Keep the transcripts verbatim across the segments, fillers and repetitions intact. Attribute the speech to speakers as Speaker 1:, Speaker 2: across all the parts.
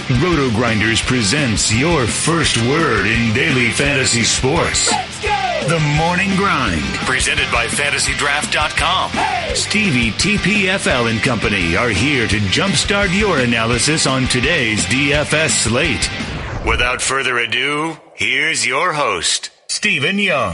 Speaker 1: Roto Grinders presents your first word in daily fantasy sports.
Speaker 2: Let's go!
Speaker 1: The Morning Grind, presented by fantasy draft dot com.
Speaker 2: Hey!
Speaker 1: Stevie, T P F L and company are here to jumpstart your analysis on today's D F S slate. Without further ado, here's your host, Stephen Young.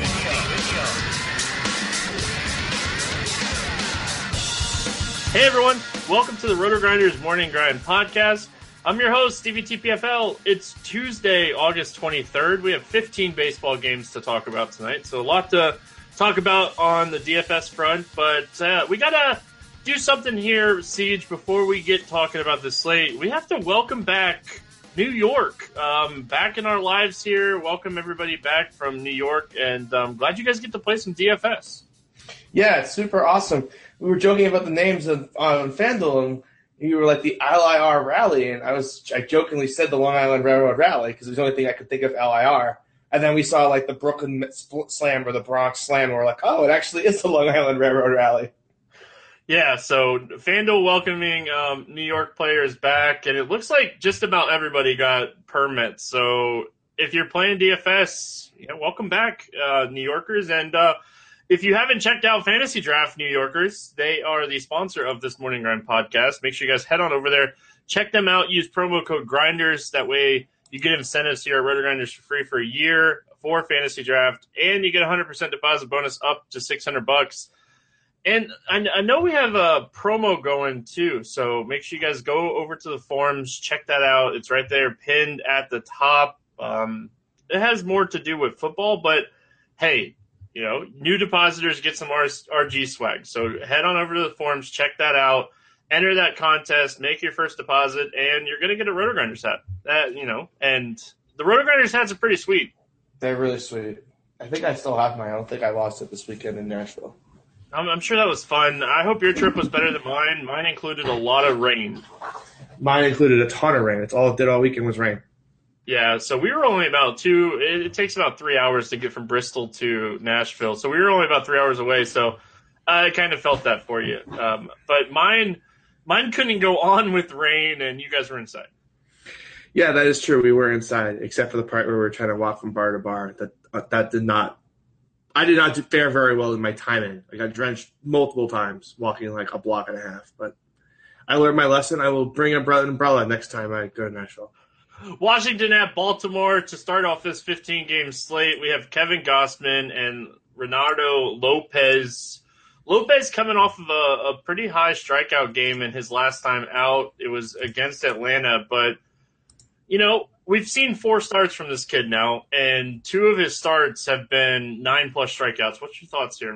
Speaker 3: Hey everyone, welcome to the Roto Grinders Morning Grind podcast. I'm your host, Stevie T P F L. It's Tuesday, August twenty-third. We have fifteen baseball games to talk about tonight, so a lot to talk about on the D F S front, but uh, we gotta do something here, Siege, before we get talking about the slate. We have to welcome back New York, um, back in our lives here. Welcome everybody back from New York, and I'm um, glad you guys get to play some D F S.
Speaker 4: Yeah, it's super awesome. We were joking about the names of on FanDuel, and you were like the L I R Rally, and I was I jokingly said the Long Island Railroad Rally because it was the only thing I could think of L I R. And then we saw like the Brooklyn Slam or the Bronx Slam, and we're like, oh, it actually is the Long Island Railroad Rally.
Speaker 3: Yeah, so FanDuel welcoming um, New York players back, and it looks like just about everybody got permits. So if you're playing D F S, yeah, welcome back, uh, New Yorkers. And uh, if you haven't checked out Fantasy Draft New Yorkers, they are the sponsor of this Morning Grind podcast. Make sure you guys head on over there, check them out, use promo code GRINDERS. That way you get incentives here at Roto Grinders for free for a year for Fantasy Draft, and you get a one hundred percent deposit bonus up to six hundred bucks. And I, I know we have a promo going too, so make sure you guys go over to the forums, check that out. It's right there, pinned at the top. Um, it has more to do with football, but hey, you know, new depositors get some R G swag. So head on over to the forums, check that out, enter that contest, make your first deposit, and you're going to get a Roto Grinders hat. That, you know, and the Roto Grinders hats are pretty sweet.
Speaker 4: They're really sweet. I think I still have mine. I don't think I lost it this weekend in Nashville.
Speaker 3: I'm, I'm sure that was fun. I hope your trip was better than mine. Mine included a lot of rain.
Speaker 4: Mine included a ton of rain. It's all it did all weekend was rain.
Speaker 3: Yeah, so we were only about two. It, it takes about three hours to get from Bristol to Nashville. So we were only about three hours away. So I kind of felt that for you. Um, but mine, mine couldn't go on with rain, and you guys were inside.
Speaker 4: Yeah, that is true. We were inside, except for the part where we were trying to walk from bar to bar. That uh, that did not. I did not fare very well in my timing. I got drenched multiple times walking like a block and a half. But I learned my lesson. I will bring an umbrella next time I go to Nashville.
Speaker 3: Washington at Baltimore to start off this fifteen-game slate. We have Kevin Gossman and Renato Lopez. Lopez coming off of a, a pretty high strikeout game in his last time out. It was against Atlanta, but, you know, we've seen four starts from this kid now, and two of his starts have been nine-plus strikeouts. What's your thoughts here?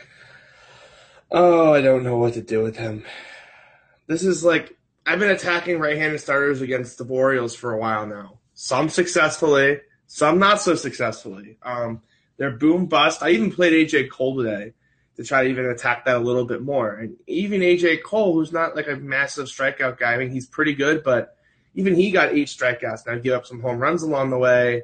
Speaker 4: Oh, I don't know what to do with him. This is like, I've been attacking right-handed starters against the Orioles for a while now. Some successfully, some not so successfully. Um, they're boom bust. I even played A J Cole today to try to even attack that a little bit more. And even A J Cole, who's not like a massive strikeout guy, I mean, he's pretty good, but even he got eight strikeouts. Now give up some home runs along the way.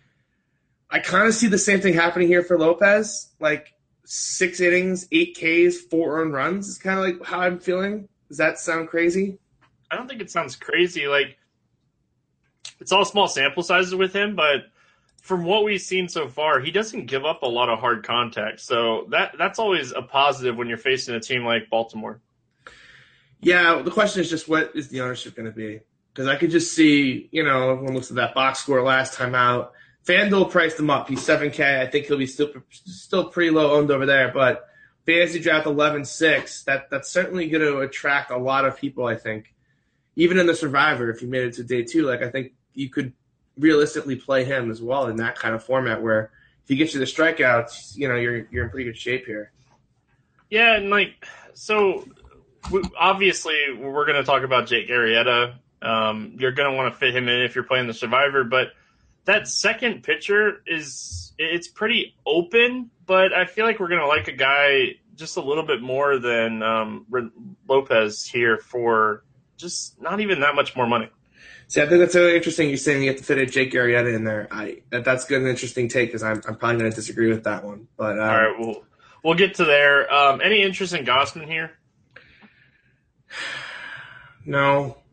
Speaker 4: I kind of see the same thing happening here for Lopez. Like six innings, eight Ks, four earned runs is kind of like how I'm feeling. Does that sound crazy?
Speaker 3: I don't think it sounds crazy. Like, it's all small sample sizes with him, but from what we've seen so far, he doesn't give up a lot of hard contact. So that that's always a positive when you're facing a team like Baltimore.
Speaker 4: Yeah, the question is just what is the ownership going to be? Because I could just see, you know, everyone looks at that box score last time out. FanDuel priced him up. He's seven K. I think he'll be still still pretty low owned over there, but Fantasy Draft eleven six, that, that's certainly going to attract a lot of people, I think. Even in the Survivor, if you made it to day two, like I think you could realistically play him as well in that kind of format where if he gets you the strikeouts, you know, you're you're in pretty good shape here.
Speaker 3: Yeah, and like, so we, obviously we're going to talk about Jake Arrieta. Um, you're going to want to fit him in if you're playing the Survivor, but that second pitcher is, it's pretty open, but I feel like we're going to like a guy just a little bit more than um, Lopez here for just not even that much more money.
Speaker 4: See, I think that's really interesting. You're saying you have to fit a Jake Arrieta in there. I that, that's good, an interesting take because I'm I'm probably going to disagree with that one. But um,
Speaker 3: all right, we'll we'll get to there. Um, any interest in Gossman here?
Speaker 4: No,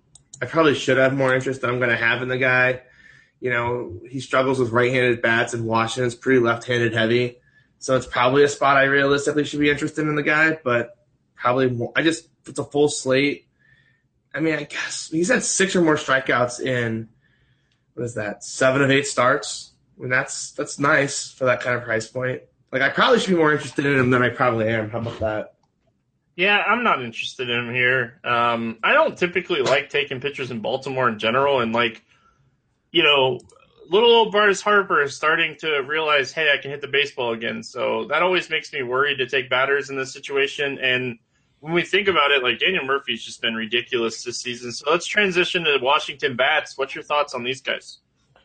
Speaker 4: I probably should have more interest than I'm going to have in the guy. You know, he struggles with right-handed bats, and Washington's pretty left-handed heavy. So it's probably a spot I realistically should be interested in the guy, but probably more, I just it's a full slate. I mean, I guess he's had six or more strikeouts in what is that, seven of eight starts. I mean, that's that's nice for that kind of price point. Like, I probably should be more interested in him than I probably am. How about that?
Speaker 3: Yeah, I'm not interested in him here. Um, I don't typically like taking pitchers in Baltimore in general, and like, you know, little old Bryce Harper is starting to realize, hey, I can hit the baseball again. So that always makes me worried to take batters in this situation. And when we think about it, like, Daniel Murphy's just been ridiculous this season. So let's transition to Washington bats. What's your thoughts on these guys?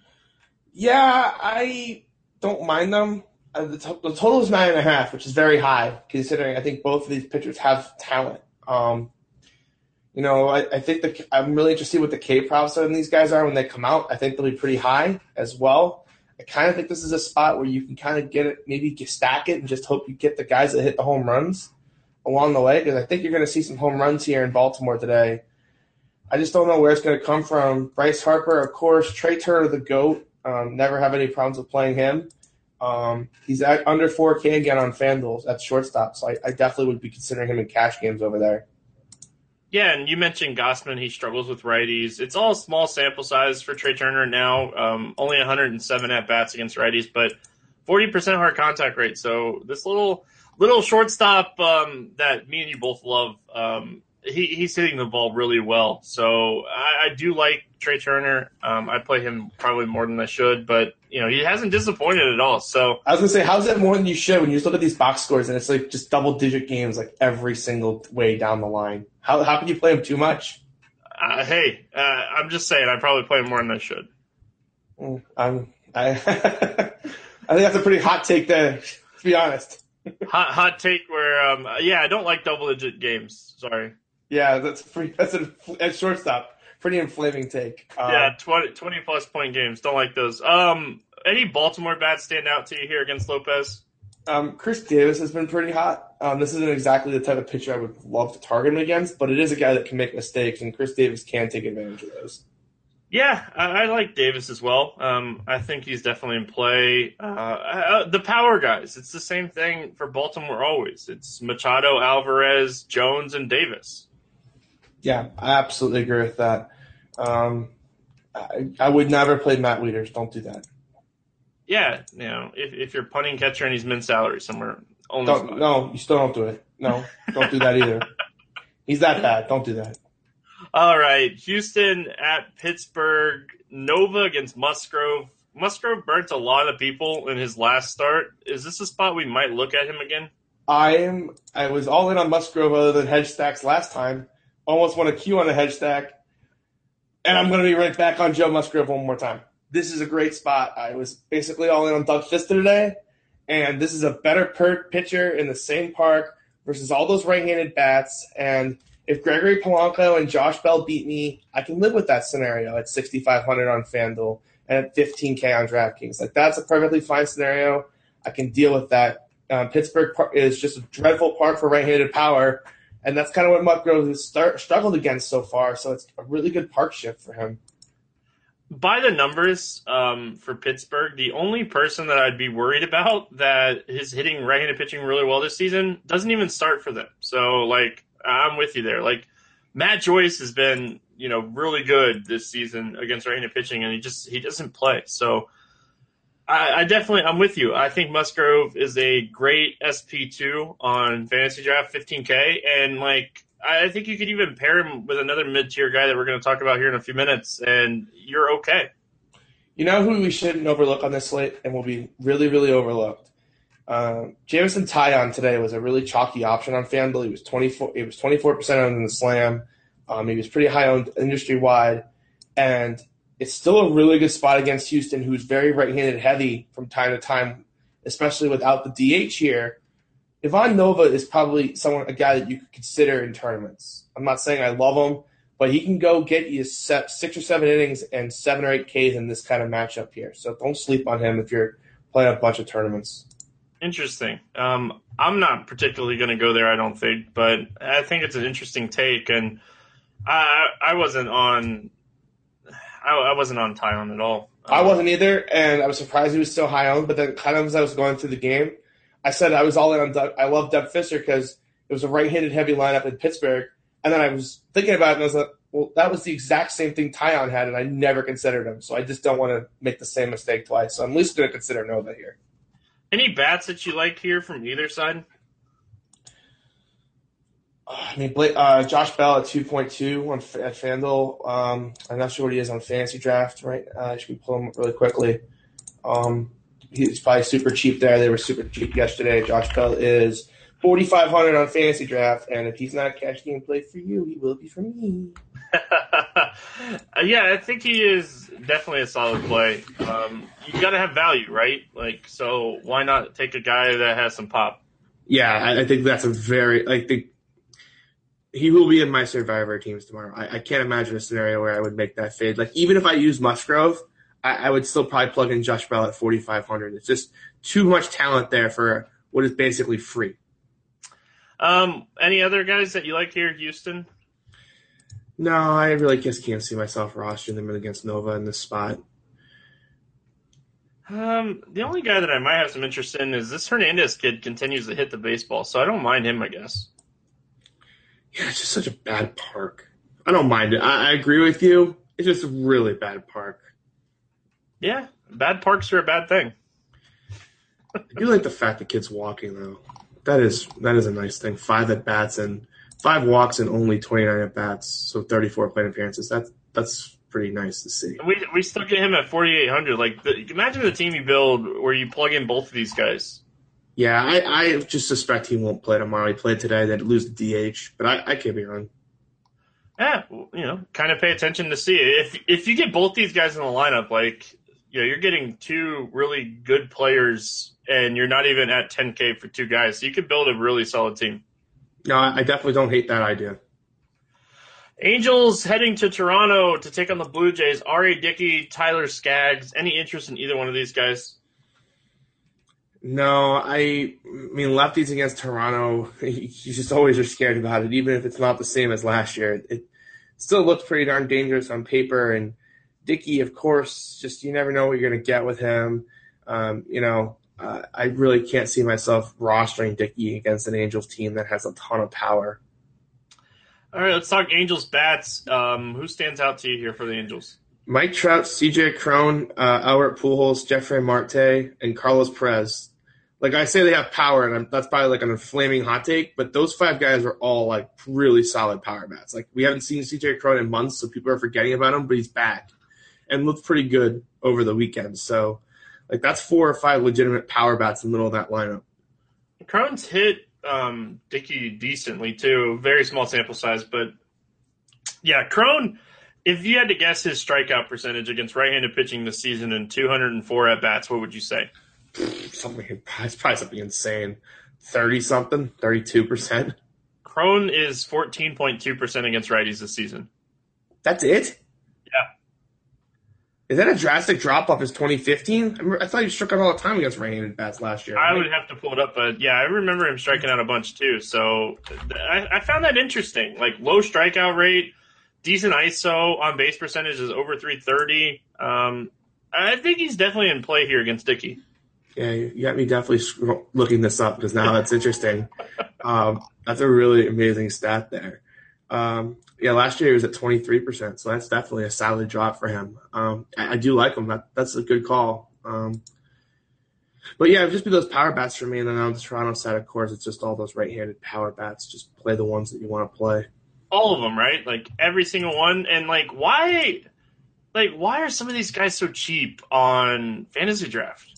Speaker 4: Yeah, I don't mind them. Uh, the, to- the total is nine and a half, which is very high considering I think both of these pitchers have talent. Um, you know, I, I think the, I'm really interested what the K props on these guys are when they come out. I think they'll be pretty high as well. I kind of think this is a spot where you can kind of get it, maybe get, stack it, and just hope you get the guys that hit the home runs along the way, because I think you're going to see some home runs here in Baltimore today. I just don't know where it's going to come from. Bryce Harper, of course, Trey Turner, the GOAT. Um, never have any problems with playing him. Um, he's at under four K again on FanDuel at shortstop, so I, I definitely would be considering him in cash games over there.
Speaker 3: Yeah, and you mentioned Gossman. He struggles with righties. It's all small sample size for Trey Turner now. Um, only one hundred seven at-bats against righties, but forty percent hard contact rate. So this little little shortstop um, that me and you both love, um, he, he's hitting the ball really well. So I, I do like Trey Turner. Um, I play him probably more than I should, but you know, he hasn't disappointed at all. So
Speaker 4: I was gonna say, how's that more than you should when you just look at these box scores and it's like just double digit games like every single way down the line? How how can you play him too much?
Speaker 3: Uh, hey, uh, I'm just saying, I probably play him more than I should.
Speaker 4: Mm, I'm I I think that's a pretty hot take there, to be honest.
Speaker 3: hot hot take where um yeah, I don't like double digit games. Sorry.
Speaker 4: Yeah, that's pretty, that's a at shortstop. Pretty inflaming take. Um,
Speaker 3: yeah, twenty, twenty plus point games. Don't like those. Um, any Baltimore bats stand out to you here against Lopez?
Speaker 4: Um, Chris Davis has been pretty hot. Um, this isn't exactly the type of pitcher I would love to target him against, but it is a guy that can make mistakes, and Chris Davis can take advantage of those.
Speaker 3: Yeah, I, I like Davis as well. Um, I think he's definitely in play. Uh, uh, the power guys, it's the same thing for Baltimore always. It's Machado, Alvarez, Jones, and Davis.
Speaker 4: Yeah, I absolutely agree with that. Um, I, I would never play Matt Wieters. Don't do that.
Speaker 3: Yeah, you know, if if you're punting catcher and he's min salary somewhere, only
Speaker 4: don't, no, you still don't do it. No, don't do that either. He's that bad. Don't do that.
Speaker 3: All right, Houston at Pittsburgh. Nova against Musgrove. Musgrove burnt a lot of people in his last start. Is this a spot we might look at him again?
Speaker 4: I am. I was all in on Musgrove other than hedge stacks last time. Almost won a Q on a hedge stack. And I'm going to be right back on Joe Musgrove one more time. This is a great spot. I was basically all in on Doug Fister today. And this is a better per pitcher in the same park versus all those right-handed bats. And if Gregory Polanco and Josh Bell beat me, I can live with that scenario at sixty-five hundred on FanDuel and at fifteen K on DraftKings. Like, that's a perfectly fine scenario. I can deal with that. Um, Pittsburgh is just a dreadful park for right-handed power. And that's kind of what Musgrove has start, struggled against so far. So it's a really good park shift for him.
Speaker 3: By the numbers um, for Pittsburgh, the only person that I'd be worried about that is hitting right-handed pitching really well this season doesn't even start for them. So, like, I'm with you there. Like, Matt Joyce has been, you know, really good this season against right-handed pitching, and he just he doesn't play. So I, I definitely, I'm with you. I think Musgrove is a great S P two on Fantasy Draft, fifteen K, and like I think you could even pair him with another mid-tier guy that we're going to talk about here in a few minutes, and you're okay.
Speaker 4: You know who we shouldn't overlook on this slate and will be really, really overlooked? Uh, Jameson Taillon today was a really chalky option on FanDuel. He was twenty-four. He was twenty-four percent owned in the Slam. Um, he was pretty high owned industry wide, and it's still a really good spot against Houston, who's very right-handed heavy from time to time, especially without the D H here. Ivan Nova is probably someone, a guy that you could consider in tournaments. I'm not saying I love him, but he can go get you six or seven innings and seven or eight Ks in this kind of matchup here. So don't sleep on him if you're playing a bunch of tournaments.
Speaker 3: Interesting. Um, I'm not particularly going to go there, I don't think, but I think it's an interesting take. And I I wasn't on. I, I wasn't on Tyon at all. Um,
Speaker 4: I wasn't either, and I was surprised he was so high on. But then, kind of as I was going through the game, I said I was all in on Doug. I love Doug Fister because it was a right-handed heavy lineup in Pittsburgh. And then I was thinking about it, and I was like, well, that was the exact same thing Tyon had, and I never considered him. So I just don't want to make the same mistake twice. So I'm at least going to consider Nova here.
Speaker 3: Any bats that you like here from either side?
Speaker 4: I mean, Blake, uh, Josh Bell at two point two on at FanDuel. Um, I'm not sure what he is on Fantasy Draft, right? Uh, I should pull him up really quickly. Um, he's probably super cheap there. They were super cheap yesterday. Josh Bell is forty-five hundred on Fantasy Draft, and if he's not a cash game play for you, he will be for me.
Speaker 3: Yeah, I think he is definitely a solid play. Um, you got to have value, right? Like, so why not take a guy that has some pop?
Speaker 4: Yeah, I, I think that's a very – I think he will be in my Survivor teams tomorrow. I, I can't imagine a scenario where I would make that fade. Like, even if I use Musgrove, I, I would still probably plug in Josh Bell at forty-five hundred. It's just too much talent there for what is basically free.
Speaker 3: Um, any other guys that you like here, Houston?
Speaker 4: No, I really just can't see myself rostering them against Nova in this spot.
Speaker 3: Um, the only guy that I might have some interest in is this Hernandez kid continues to hit the baseball, so I don't mind him, I guess.
Speaker 4: Yeah, it's just such a bad park. I don't mind it. I, I agree with you. It's just a really bad park.
Speaker 3: Yeah, bad parks are a bad thing.
Speaker 4: I do like the fact the kid's walking, though. That is that is a nice thing. Five at bats and five walks and only twenty-nine at bats, so thirty-four plate appearances. That's that's pretty nice to see.
Speaker 3: We we still get him at forty-eight hundred. Like, the, imagine the team you build where you plug in both of these guys.
Speaker 4: Yeah, I, I just suspect he won't play tomorrow. He played today, they'd lose the D H, but I, I could be wrong.
Speaker 3: Yeah, you know, kind of pay attention to see if if you get both these guys in the lineup, like, you know, you're getting two really good players, and you're not even at ten K for two guys, so you could build a really solid team.
Speaker 4: No, I definitely don't hate that idea.
Speaker 3: Angels heading to Toronto to take on the Blue Jays. R A. Dickey, Tyler Skaggs. Any interest in either one of these guys?
Speaker 4: No, I, I mean, lefties against Toronto, you just always are scared about it, even if it's not the same as last year. It still looks pretty darn dangerous on paper, and Dickey, of course, just you never know what you're going to get with him. Um, you know, uh, I really can't see myself rostering Dickey against an Angels team that has a ton of power.
Speaker 3: All right, let's talk Angels bats. Um, who stands out to you here for the Angels?
Speaker 4: Mike Trout, C J Cron, uh, Albert Pujols, Jeffrey Marte, and Carlos Perez. Like I say, they have power, and I'm, that's probably like an inflaming hot take, but those five guys are all like really solid power bats. Like we haven't seen C J Cron in months, so people are forgetting about him, but he's back and looked pretty good over the weekend. So like that's four or five legitimate power bats in the middle of that lineup.
Speaker 3: Cron's hit um, Dickey decently too. Very small sample size, but yeah, Cron. If you had to guess his strikeout percentage against right-handed pitching this season in two hundred four at-bats, what would you say?
Speaker 4: Something, it's probably something insane. thirty-something, thirty-two percent.
Speaker 3: Cron is fourteen point two percent against righties this season.
Speaker 4: That's it?
Speaker 3: Yeah.
Speaker 4: Is that a drastic drop-off as twenty fifteen? I, remember, I thought he struck out all the time against right-handed bats last year. Right?
Speaker 3: I would have to pull it up, but yeah, I remember him striking out a bunch too. So I, I found that interesting. Like, low strikeout rate, decent I S O, on base percentage is over three thirty. Um, I think he's definitely in play here against Dickey.
Speaker 4: Yeah, you got me definitely looking this up because now that's interesting. Um, that's a really amazing stat there. Um, yeah, last year he was at twenty-three percent, so that's definitely a solid drop for him. Um, I, I do like him. That, that's a good call. Um, but yeah, it'd just be those power bats for me. And then on the Toronto side, of course, it's just all those right-handed power bats. Just play the ones that you want to play.
Speaker 3: All of them, right? Like every single one. And like, why, like, why are some of these guys so cheap on Fantasy Draft?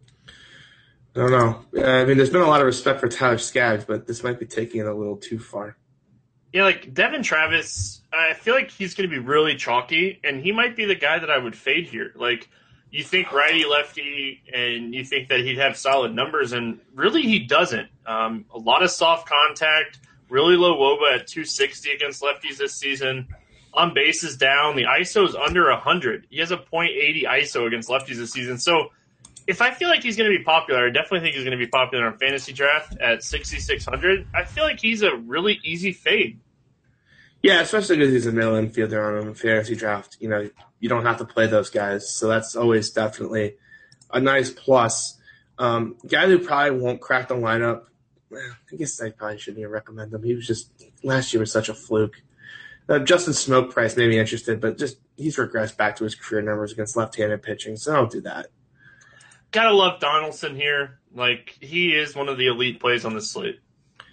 Speaker 4: I don't know. I mean, there's been a lot of respect for Tyler Skaggs, but this might be taking it a little too far.
Speaker 3: Yeah, like Devin Travis, I feel like he's going to be really chalky, and he might be the guy that I would fade here. Like, you think righty lefty, and you think that he'd have solid numbers, and really he doesn't. Um, a lot of soft contact. Really low W O B A at two sixty against lefties this season. On base is down. The I S O is under one hundred. He has a point eight zero I S O against lefties this season. So if I feel like he's going to be popular, I definitely think he's going to be popular on Fantasy Draft at sixty-six hundred. I feel like he's a really easy fade.
Speaker 4: Yeah, especially because he's a middle infielder on a fantasy draft. You know, you don't have to play those guys, so that's always definitely a nice plus. Um, guy who probably won't crack the lineup, I guess I probably shouldn't even recommend him. He was just last year was such a fluke. Uh, Justin Smoke Price may be interested, but just he's regressed back to his career numbers against left-handed pitching, so don't do that.
Speaker 3: Gotta love Donaldson here. Like, he is one of the elite plays on this slate.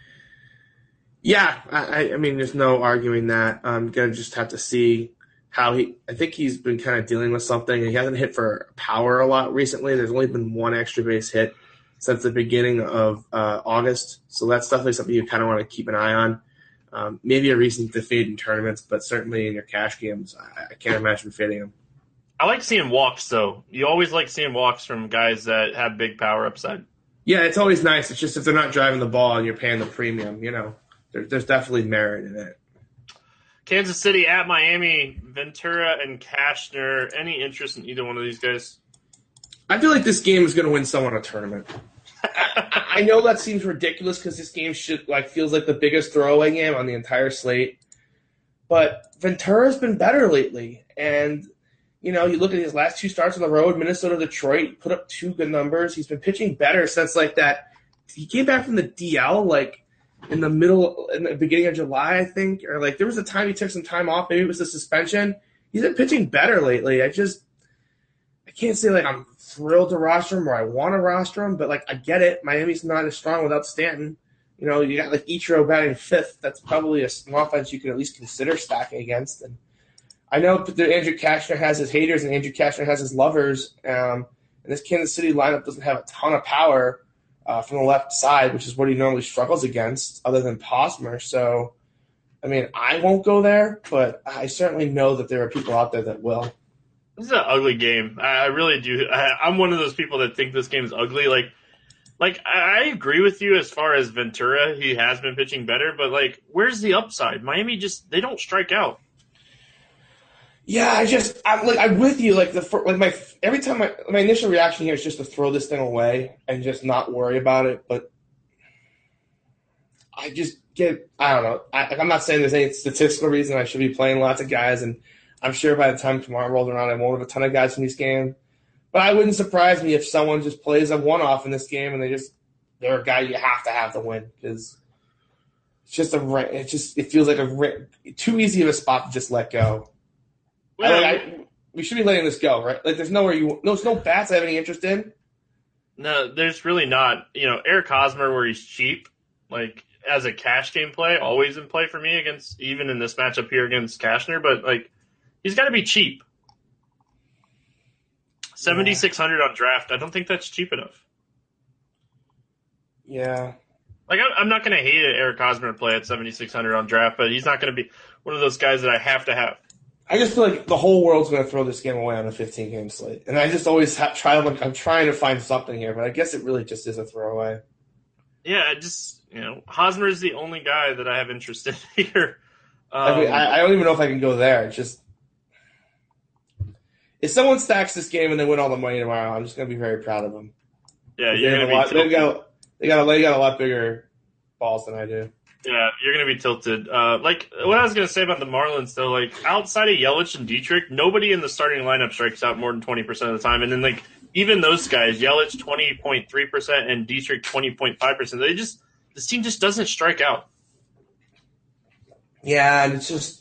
Speaker 4: Yeah, I, I mean, there's no arguing that. I'm going to just have to see how he – I think he's been kind of dealing with something. He hasn't hit for power a lot recently. There's only been one extra base hit since the beginning of uh, August, so that's definitely something you kind of want to keep an eye on. Um, maybe a reason to fade in tournaments, but certainly in your cash games, I, I can't imagine fading him.
Speaker 3: I like seeing walks, though. You always like seeing walks from guys that have big power upside.
Speaker 4: Yeah, it's always nice. It's just if they're not driving the ball and you're paying the premium, you know, there, there's definitely merit in it.
Speaker 3: Kansas City at Miami, Ventura and Cashner. Any interest in either one of these guys?
Speaker 4: I feel like this game is going to win someone a tournament. I, I know that seems ridiculous because this game should like feels like the biggest throwaway game on the entire slate, but Ventura's been better lately, and you know you look at his last two starts on the road, Minnesota, Detroit, put up two good numbers. He's been pitching better since like that. He came back from the D L like in the middle, in the beginning of July, I think, or like there was a time he took some time off. Maybe it was a suspension. He's been pitching better lately. I just. I can't say like I'm thrilled to roster him or I want to roster him, but like I get it. Miami's not as strong without Stanton. You know, you got like Ichiro batting fifth. That's probably a, an offense you can at least consider stacking against. And I know that Andrew Cashner has his haters and Andrew Cashner has his lovers. Um, and this Kansas City lineup doesn't have a ton of power uh, from the left side, which is what he normally struggles against, other than Posmer. So, I mean, I won't go there, but I certainly know that there are people out there that will.
Speaker 3: This is an ugly game. I really do. I, I'm one of those people that think this game is ugly. Like, like I, I agree with you as far as Ventura. He has been pitching better, but like, where's the upside? Miami just they don't strike out.
Speaker 4: Yeah, I just I'm like I'm with you. Like the like my every time my my initial reaction here is just to throw this thing away and just not worry about it. But I just get I don't know. I, I'm not saying there's any statistical reason I should be playing lots of guys and. I'm sure by the time tomorrow rolls around, I won't have a ton of guys from this game. But I wouldn't surprise me if someone just plays a one-off in this game and they just they're a guy you have to have to win because it's just a it just it feels like a too easy of a spot to just let go. Well, I, I, we should be letting this go, right? Like there's nowhere you there's no bats I have any interest in.
Speaker 3: No, there's really not. You know, Eric Hosmer, where he's cheap, like as a cash game play, always in play for me against even in this matchup here against Cashner, but like. He's got to be cheap. seventy-six hundred on draft. I don't think that's cheap enough.
Speaker 4: Yeah.
Speaker 3: Like, I'm not going to hate it, Eric Hosmer to play at seventy-six hundred on draft, but he's not going to be one of those guys that I have to have.
Speaker 4: I just feel like the whole world's going to throw this game away on a fifteen-game slate. And I just always ha- try like, I'm trying to find something here, but I guess it really just is a throwaway.
Speaker 3: Yeah, I just, you know, Hosmer is the only guy that I have interest in here. Um,
Speaker 4: I, mean, I, I don't even know if I can go there. It's just. If someone stacks this game and they win all the money tomorrow, I'm just going to be very proud of them.
Speaker 3: Yeah, you're going to be
Speaker 4: lot,
Speaker 3: tilted.
Speaker 4: They got, they, got a, they got a lot bigger balls than I do.
Speaker 3: Yeah, you're going to be tilted. Uh, like, what I was going to say about the Marlins, though, like, outside of Yelich and Dietrich, nobody in the starting lineup strikes out more than twenty percent of the time. And then, like, even those guys, Yelich twenty point three percent and Dietrich twenty point five percent, they just, this team just doesn't strike out.
Speaker 4: Yeah, and it's just,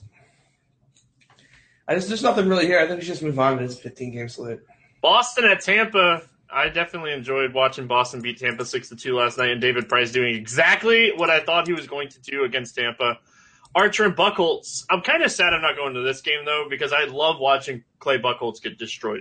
Speaker 4: I just, there's nothing really here. I think we should just move on to this fifteen-game slate.
Speaker 3: Boston at Tampa. I definitely enjoyed watching Boston beat Tampa six to two last night, and David Price doing exactly what I thought he was going to do against Tampa. Archer and Buchholz. I'm kind of sad I'm not going to this game, though, because I love watching Clay Buchholz get destroyed.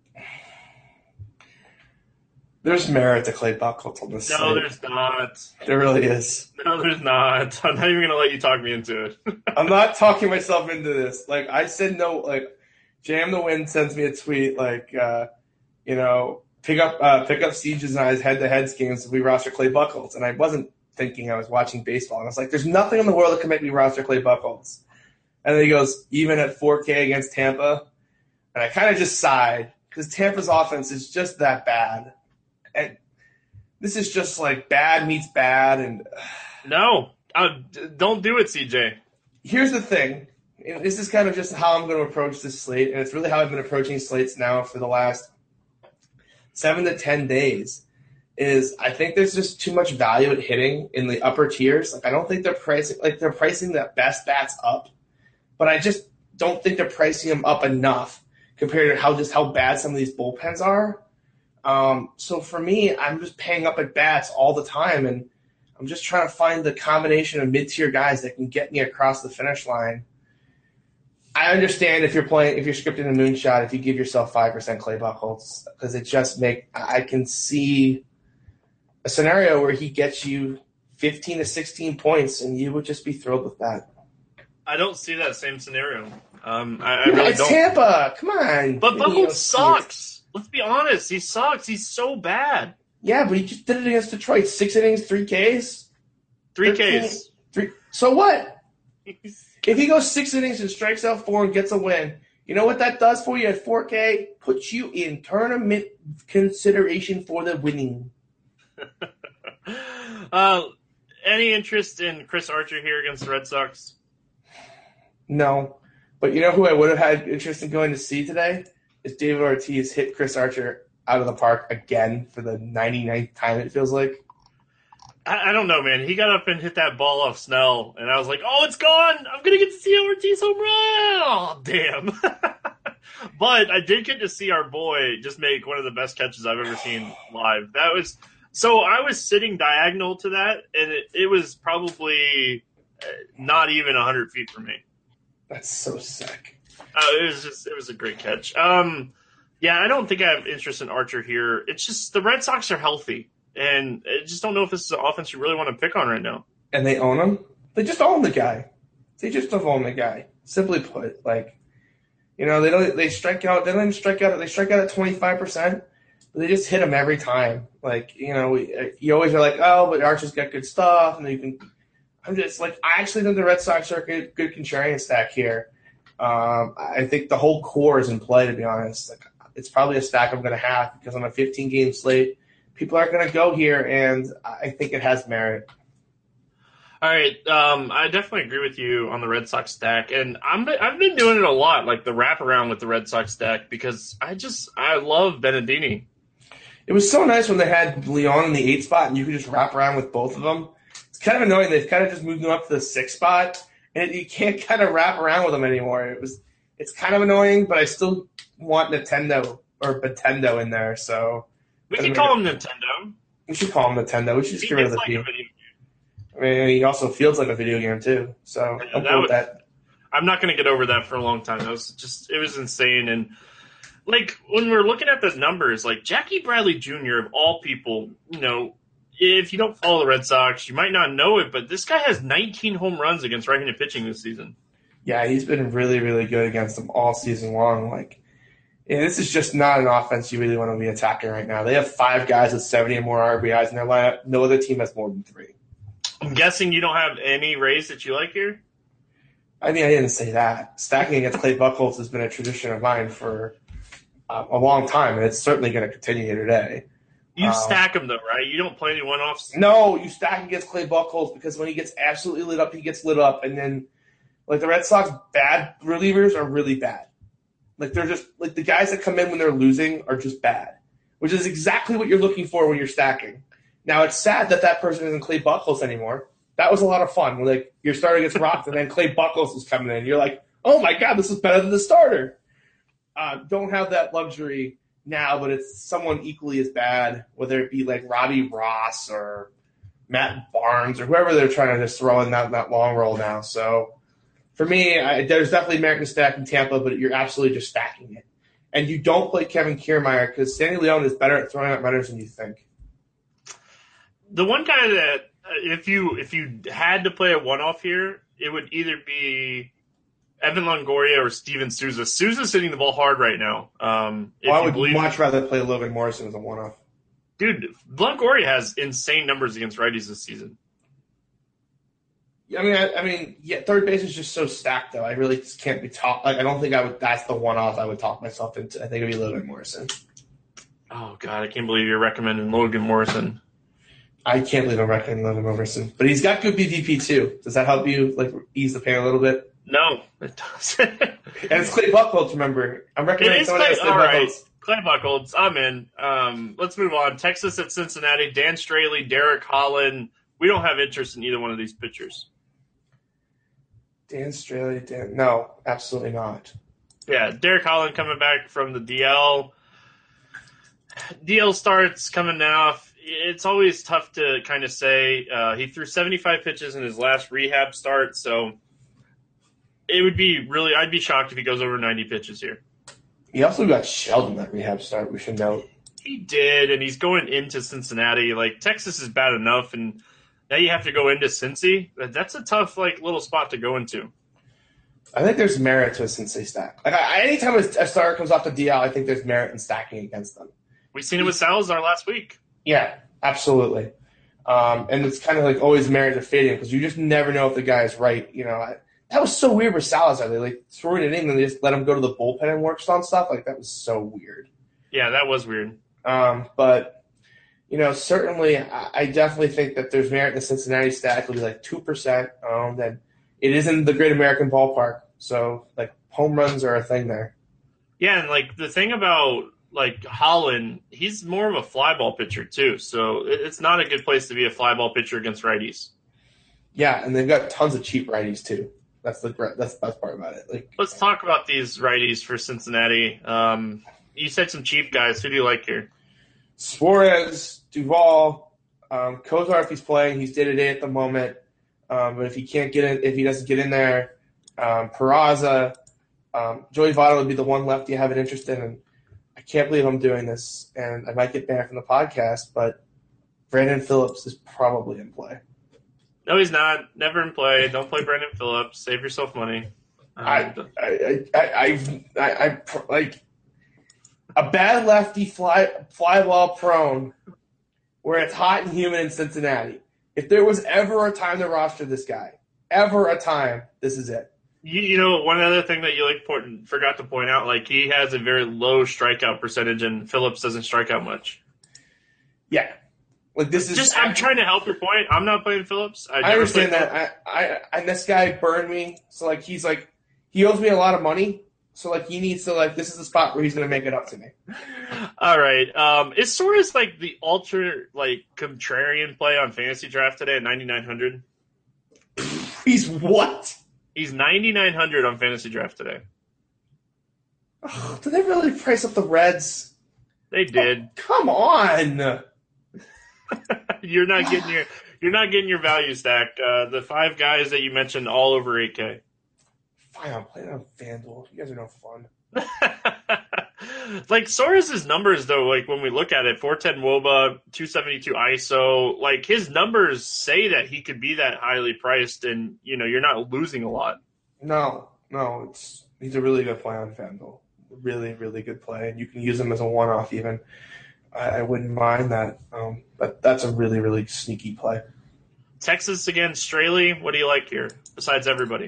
Speaker 4: There's merit to Clay Buchholz on this
Speaker 3: No,
Speaker 4: slate.
Speaker 3: there's not.
Speaker 4: There really is.
Speaker 3: No, there's not. I'm not even going to let you talk me into it.
Speaker 4: I'm not talking myself into this. Like, I said no, like, Jam the Wind sends me a tweet, like, uh, you know, pick up uh, pick up Siege's and I's head-to-head games if we roster Clay Buchholz. And I wasn't thinking I was watching baseball. And I was like, there's nothing in the world that can make me roster Clay Buchholz. And then he goes, even at four K against Tampa. And I kind of just sighed because Tampa's offense is just that bad. And this is just like bad meets bad. And
Speaker 3: no, uh, don't do it, C J.
Speaker 4: here's the thing. And this is kind of just how I'm going to approach this slate, and it's really how I've been approaching slates now for the last seven to ten days. Is I think there's just too much value at hitting in the upper tiers. Like I don't think they're pricing like they're pricing the best bats up, but I just don't think they're pricing them up enough compared to how just how bad some of these bullpens are. Um, so for me, I'm just paying up at bats all the time, and I'm just trying to find the combination of mid-tier guys that can get me across the finish line. I understand if you're playing, if you're scripting a moonshot, if you give yourself five percent Clay Buchholz, because it just make I can see a scenario where he gets you fifteen to sixteen points, and you would just be thrilled with that.
Speaker 3: I don't see that same scenario. Um, I, I
Speaker 4: yeah,
Speaker 3: really
Speaker 4: it's
Speaker 3: don't.
Speaker 4: Tampa. Come on.
Speaker 3: But Buchholz sucks. Let's be honest. He sucks. He's so bad.
Speaker 4: Yeah, but he just did it against Detroit. Six innings, three Ks.
Speaker 3: Three Ks.
Speaker 4: Three. So what? If he goes six innings and strikes out four and gets a win, you know what that does for you at four K? Puts you in tournament consideration for the winning.
Speaker 3: uh, any interest in Chris Archer here against the Red Sox?
Speaker 4: No. But you know who I would have had interest in going to see today? Is David Ortiz hit Chris Archer out of the park again for the ninety-ninth time, it feels like.
Speaker 3: I, I don't know, man. He got up and hit that ball off Snell, and I was like, oh, it's gone. I'm going to get to see Ortiz home run. Oh, damn. But I did get to see our boy just make one of the best catches I've ever seen live. That was so I was sitting diagonal to that, and it, it was probably not even one hundred feet from me.
Speaker 4: That's so sick.
Speaker 3: Uh, it was just it was a great catch. Um, yeah, I don't think I have interest in Archer here. It's just the Red Sox are healthy, and I just don't know if this is an offense you really want to pick on right now.
Speaker 4: And they own him. They just own the guy. They just don't own the guy. Simply put, like, you know, they don't. They strike out. They don't even strike out. They strike out at twenty-five percent. But they just hit him every time. Like, you know, we, you always are like, oh, but Archer's got good stuff, and you can. I'm just like, I actually think the Red Sox are a good, good contrarian stack here. Um, I think the whole core is in play, to be honest. Like, it's probably a stack I'm going to have because on a fifteen-game slate, people aren't going to go here, and I think it has merit.
Speaker 3: All right, um, I definitely agree with you on the Red Sox stack, and I'm I've been doing it a lot, like the wraparound with the Red Sox stack, because I just I love Benintendi.
Speaker 4: It was so nice when they had Leon in the eight spot, and you could just wrap around with both of them. It's kind of annoying they've kind of just moved them up to the six spot, and you can't kind of wrap around with them anymore. It was it's kind of annoying, but I still want Nintendo or Nintendo in there. So
Speaker 3: we can call him Nintendo.
Speaker 4: We should call him Nintendo. We should just
Speaker 3: he
Speaker 4: get rid of the
Speaker 3: like
Speaker 4: P.
Speaker 3: a video
Speaker 4: I mean, he also feels like a video game too. So
Speaker 3: yeah,
Speaker 4: I'm
Speaker 3: that
Speaker 4: cool
Speaker 3: was,
Speaker 4: with that.
Speaker 3: I'm not going to get over that for a long time. That was just it was insane. And like when we're looking at the numbers, like Jackie Bradley Junior of all people, you know, if you don't follow the Red Sox, you might not know it, but this guy has nineteen home runs against right-handed pitching this season.
Speaker 4: Yeah, he's been really, really good against them all season long. Like, and this is just not an offense you really want to be attacking right now. They have five guys with seventy or more R B Is in their lineup. No other team has more than three.
Speaker 3: I'm guessing you don't have any Rays that you like here?
Speaker 4: I mean, I didn't say that. Stacking against Clay Buchholz has been a tradition of mine for uh, a long time, and it's certainly going to continue here today.
Speaker 3: You
Speaker 4: um,
Speaker 3: stack him, though, right? You don't play any one-offs?
Speaker 4: No, you stack against Clay Buchholz because when he gets absolutely lit up, he gets lit up. And then, like, the Red Sox bad relievers are really bad. Like, they're just – like, the guys that come in when they're losing are just bad, which is exactly what you're looking for when you're stacking. Now, it's sad that that person isn't Clay Buchholz anymore. That was a lot of fun. When, like, your starter gets rocked and then Clay Buchholz is coming in. You're like, oh, my God, this is better than the starter. Uh, don't have that luxury now, but it's someone equally as bad, whether it be like Robbie Ross or Matt Barnes or whoever they're trying to just throw in that, that long roll now. So for me, I, there's definitely merit to stack in Tampa, but you're absolutely just stacking it. And you don't play Kevin Kiermaier because Sandy Leon is better at throwing out runners than you think.
Speaker 3: The one guy that uh, if you if you had to play a one-off here, it would either be Evan Longoria or Steven Souza. Souza's hitting the ball hard right now. Um, if
Speaker 4: well, I
Speaker 3: you
Speaker 4: would
Speaker 3: believe,
Speaker 4: much rather play Logan Morrison as a one-off.
Speaker 3: Dude, Longoria has insane numbers against righties this season.
Speaker 4: I mean, I, I mean, yeah, third base is just so stacked, though. I really just can't be talked. Like, I don't think I would. That's the one-off I would talk myself into. I think it'd be Logan Morrison.
Speaker 3: Oh God, I can't believe you're recommending Logan Morrison.
Speaker 4: I can't believe I'm recommending him over Sim. But he's got good B V P too. Does that help you like ease the pain a little bit?
Speaker 3: No, it doesn't.
Speaker 4: And it's Clay Buchholz, remember. I'm recommending
Speaker 3: It is
Speaker 4: someone
Speaker 3: Clay,
Speaker 4: else Clay
Speaker 3: all right.
Speaker 4: Buchholz.
Speaker 3: Clay Buchholz, I'm in. Um, let's move on. Texas at Cincinnati. Dan Straley, Derek Holland. We don't have interest in either one of these pitchers.
Speaker 4: Dan Straley, Dan. No, absolutely not.
Speaker 3: Yeah, Derek Holland coming back from the D L. D L starts coming off. It's always tough to kind of say. Uh, he threw seventy-five pitches in his last rehab start, so it would be really – I'd be shocked if he goes over ninety pitches here.
Speaker 4: He also got shelled in that rehab start, we should note.
Speaker 3: He did, and he's going into Cincinnati. Like, Texas is bad enough, and now you have to go into Cincy. That's a tough, like, little spot to go into.
Speaker 4: I think there's merit to a Cincy stack. Like, I, anytime a, a starter comes off the D L, I think there's merit in stacking against them.
Speaker 3: We've seen it with Salazar last week.
Speaker 4: Yeah, absolutely. Um, and it's kind of like always merit to fade in because you just never know if the guy is right. You know, I, that was so weird with Salazar. They like threw it in and they just let him go to the bullpen and work on stuff. Like that was so weird.
Speaker 3: Yeah, that was weird.
Speaker 4: Um, but you know, certainly, I, I definitely think that there's merit in the Cincinnati stack. It'll be like two percent. Um, then it is in the Great American Ballpark, so like home runs are a thing there.
Speaker 3: Yeah, and like the thing about like Holland, he's more of a fly ball pitcher too. So it's not a good place to be a fly ball pitcher against righties.
Speaker 4: Yeah, and they've got tons of cheap righties too. That's the that's the best part about it. Like,
Speaker 3: let's talk about these righties for Cincinnati. Um, you said some cheap guys. Who do you like here?
Speaker 4: Suarez, Duvall, um, Kozar if he's playing, he's day to day at the moment. Um, but if he can't get in, if he doesn't get in there, um, Peraza, um, Joey Votto would be the one lefty I have an interest in. And I can't believe I'm doing this, and I might get banned from the podcast, but Brandon Phillips is probably in play.
Speaker 3: No, he's not. Never in play. Don't play Brandon Phillips. Save yourself money. Um,
Speaker 4: I, I, I, I, I, I, like a bad lefty fly, fly ball prone, where it's hot and humid in Cincinnati. If there was ever a time to roster this guy, ever a time, this is it.
Speaker 3: You, you know, one other thing that you like point, forgot to point out, like he has a very low strikeout percentage, and Phillips doesn't strike out much.
Speaker 4: Yeah. Like this is
Speaker 3: just. I'm trying to help your point. I'm not playing Phillips. I,
Speaker 4: I understand that. I, I and this guy burned me. So like he's like he owes me a lot of money. So like he needs to like this is the spot where he's gonna make it up to me.
Speaker 3: All right. Um, is Suarez like the ultra like contrarian play on fantasy draft today at ninety-nine hundred?
Speaker 4: He's what?
Speaker 3: He's ninety-nine hundred on fantasy draft today.
Speaker 4: Oh, did they really price up the Reds?
Speaker 3: They did.
Speaker 4: Oh, come on.
Speaker 3: You're not getting your you're not getting your value stack. Uh, the five guys that you mentioned all over eight K.
Speaker 4: Fine, I'm playing on FanDuel. You guys are no fun.
Speaker 3: Like Suarez's numbers though, like when we look at it, four ten WOBA, two seventy-two I S O, like his numbers say that he could be that highly priced, and you know you're not losing a lot.
Speaker 4: No, no, it's he's a really good play on FanDuel. Really, really good play, and you can use him as a one-off even. I, I wouldn't mind that, um, but that's a really, really sneaky play.
Speaker 3: Texas against Straley. What do you like here, besides everybody?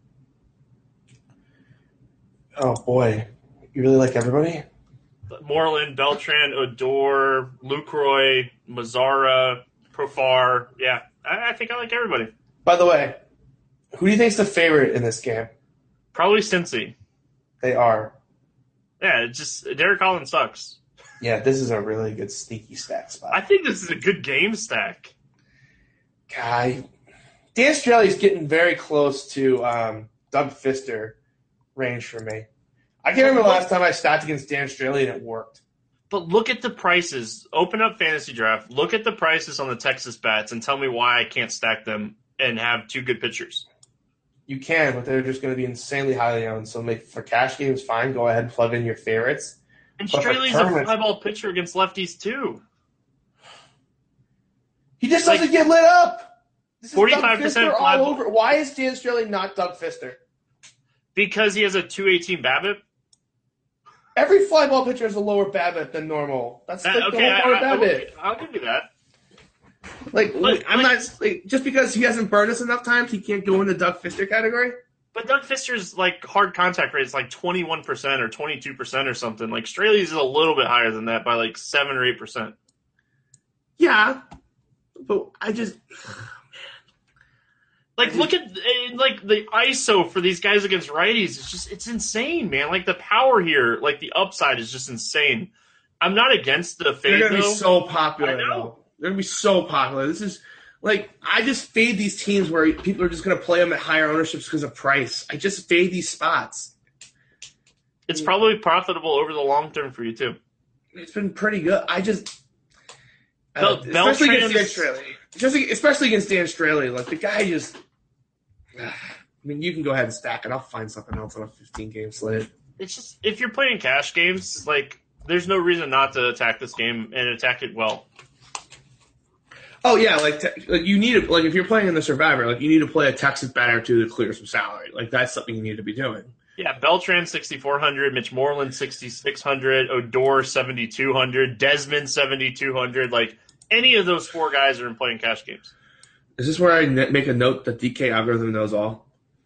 Speaker 4: Oh, boy. You really like everybody?
Speaker 3: Moreland, Beltran, Odor, Lucroy, Mazzara, Profar. Yeah, I, I think I like everybody.
Speaker 4: By the way, who do you think's the favorite in this game?
Speaker 3: Probably Cincy.
Speaker 4: They are.
Speaker 3: Yeah, it's just Derek Holland sucks.
Speaker 4: Yeah, this is a really good sneaky stack spot.
Speaker 3: I think this is a good game stack.
Speaker 4: Guy, Dan Straley's getting very close to um, Doug Fister range for me. I can't remember the last time I stacked against Dan Straley and it worked.
Speaker 3: But look at the prices. Open up Fantasy Draft. Look at the prices on the Texas bats and tell me why I can't stack them and have two good pitchers.
Speaker 4: You can, but they're just going to be insanely highly owned. So make, for cash games, fine. Go ahead and plug in your favorites.
Speaker 3: And Straley's a fly ball pitcher against lefties too.
Speaker 4: He just doesn't like, get lit up.
Speaker 3: Forty-five percent fly
Speaker 4: all over. Why is Dan Straley not Doug Fister?
Speaker 3: Because he has a two eighteen BABIP.
Speaker 4: Every fly ball pitcher has a lower BABIP than normal. That's like uh, okay, the whole part
Speaker 3: I,
Speaker 4: of BABIP.
Speaker 3: I, I'll give you that.
Speaker 4: Like, like I'm like, not like, just because he hasn't burned us enough times, he can't go in the Doug Fister category.
Speaker 3: But Doug Fister's like hard contact rate is like twenty-one percent or twenty-two percent or something. Like Straley's is a little bit higher than that by like seven or eight percent.
Speaker 4: Yeah, but I just
Speaker 3: like
Speaker 4: I just,
Speaker 3: look at like the I S O for these guys against righties. It's just it's insane, man. Like the power here, like the upside is just insane. I'm not against the fade.
Speaker 4: They're gonna
Speaker 3: though.
Speaker 4: be so popular.
Speaker 3: I know.
Speaker 4: Though. They're gonna be so popular. This is like I just fade these teams where people are just gonna play them at higher ownerships because of price. I just fade these spots.
Speaker 3: It's probably profitable over the long term for you too.
Speaker 4: It's been pretty good. I just,
Speaker 3: Bel-
Speaker 4: uh, especially
Speaker 3: Beltran's-
Speaker 4: against Dan Straley, just especially against Dan Straley, like the guy just. Uh, I mean, you can go ahead and stack it. I'll find something else on a fifteen game slate.
Speaker 3: It's just if you're playing cash games, like there's no reason not to attack this game and attack it well.
Speaker 4: Oh yeah, like, te- like you need to like if you're playing in the Survivor, like you need to play a Texas batter to clear some salary. Like that's something you need to be doing.
Speaker 3: Yeah, Beltran sixty-four hundred, Mitch Moreland sixty-six hundred, Odor seventy-two hundred, Desmond seventy-two hundred. Like any of those four guys are in playing cash games.
Speaker 4: Is this where I ne- make a note that D K algorithm knows all?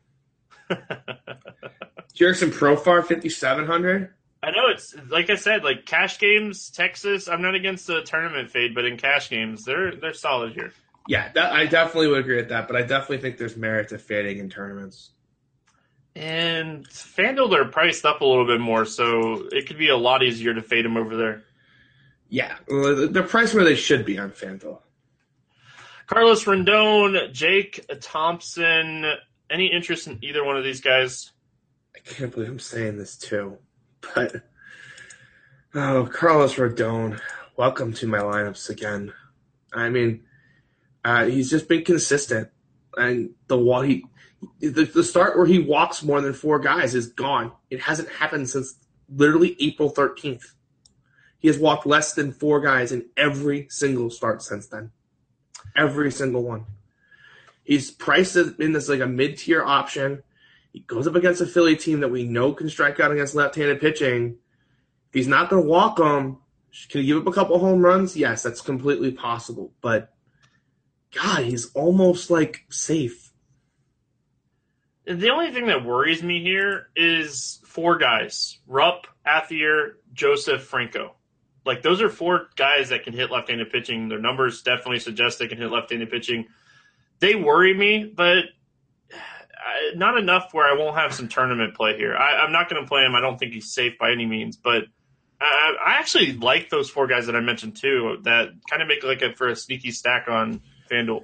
Speaker 4: Jerickson Profar fifty-seven hundred.
Speaker 3: I know it's like I said, like cash games, Texas. I'm not against the tournament fade, but in cash games, they're they're solid here.
Speaker 4: Yeah, that, I definitely would agree with that, but I definitely think there's merit to fading in tournaments.
Speaker 3: And FanDuel, they're priced up a little bit more, so it could be a lot easier to fade them over there.
Speaker 4: Yeah, well, they're priced where they should be on FanDuel.
Speaker 3: Carlos Rendon, Jake Thompson. Any interest in either one of these guys?
Speaker 4: I can't believe I'm saying this too, but oh, Carlos Rodon, welcome to my lineups again. I mean, uh, he's just been consistent, and the wall he. The, the start where he walks more than four guys is gone. It hasn't happened since literally April thirteenth. He has walked less than four guys in every single start since then. Every single one. He's priced in this like a mid-tier option. He goes up against a Philly team that we know can strike out against left-handed pitching. If he's not going to walk them, can he give up a couple home runs? Yes, that's completely possible. But, God, he's almost like safe.
Speaker 3: The only thing that worries me here is four guys. Rupp, Athier, Joseph, Franco. Like, those are four guys that can hit left-handed pitching. Their numbers definitely suggest they can hit left-handed pitching. They worry me, but not enough where I won't have some tournament play here. I, I'm not going to play him. I don't think he's safe by any means, but I, I actually like those four guys that I mentioned, too, that kind of make like a, for a sneaky stack on FanDuel.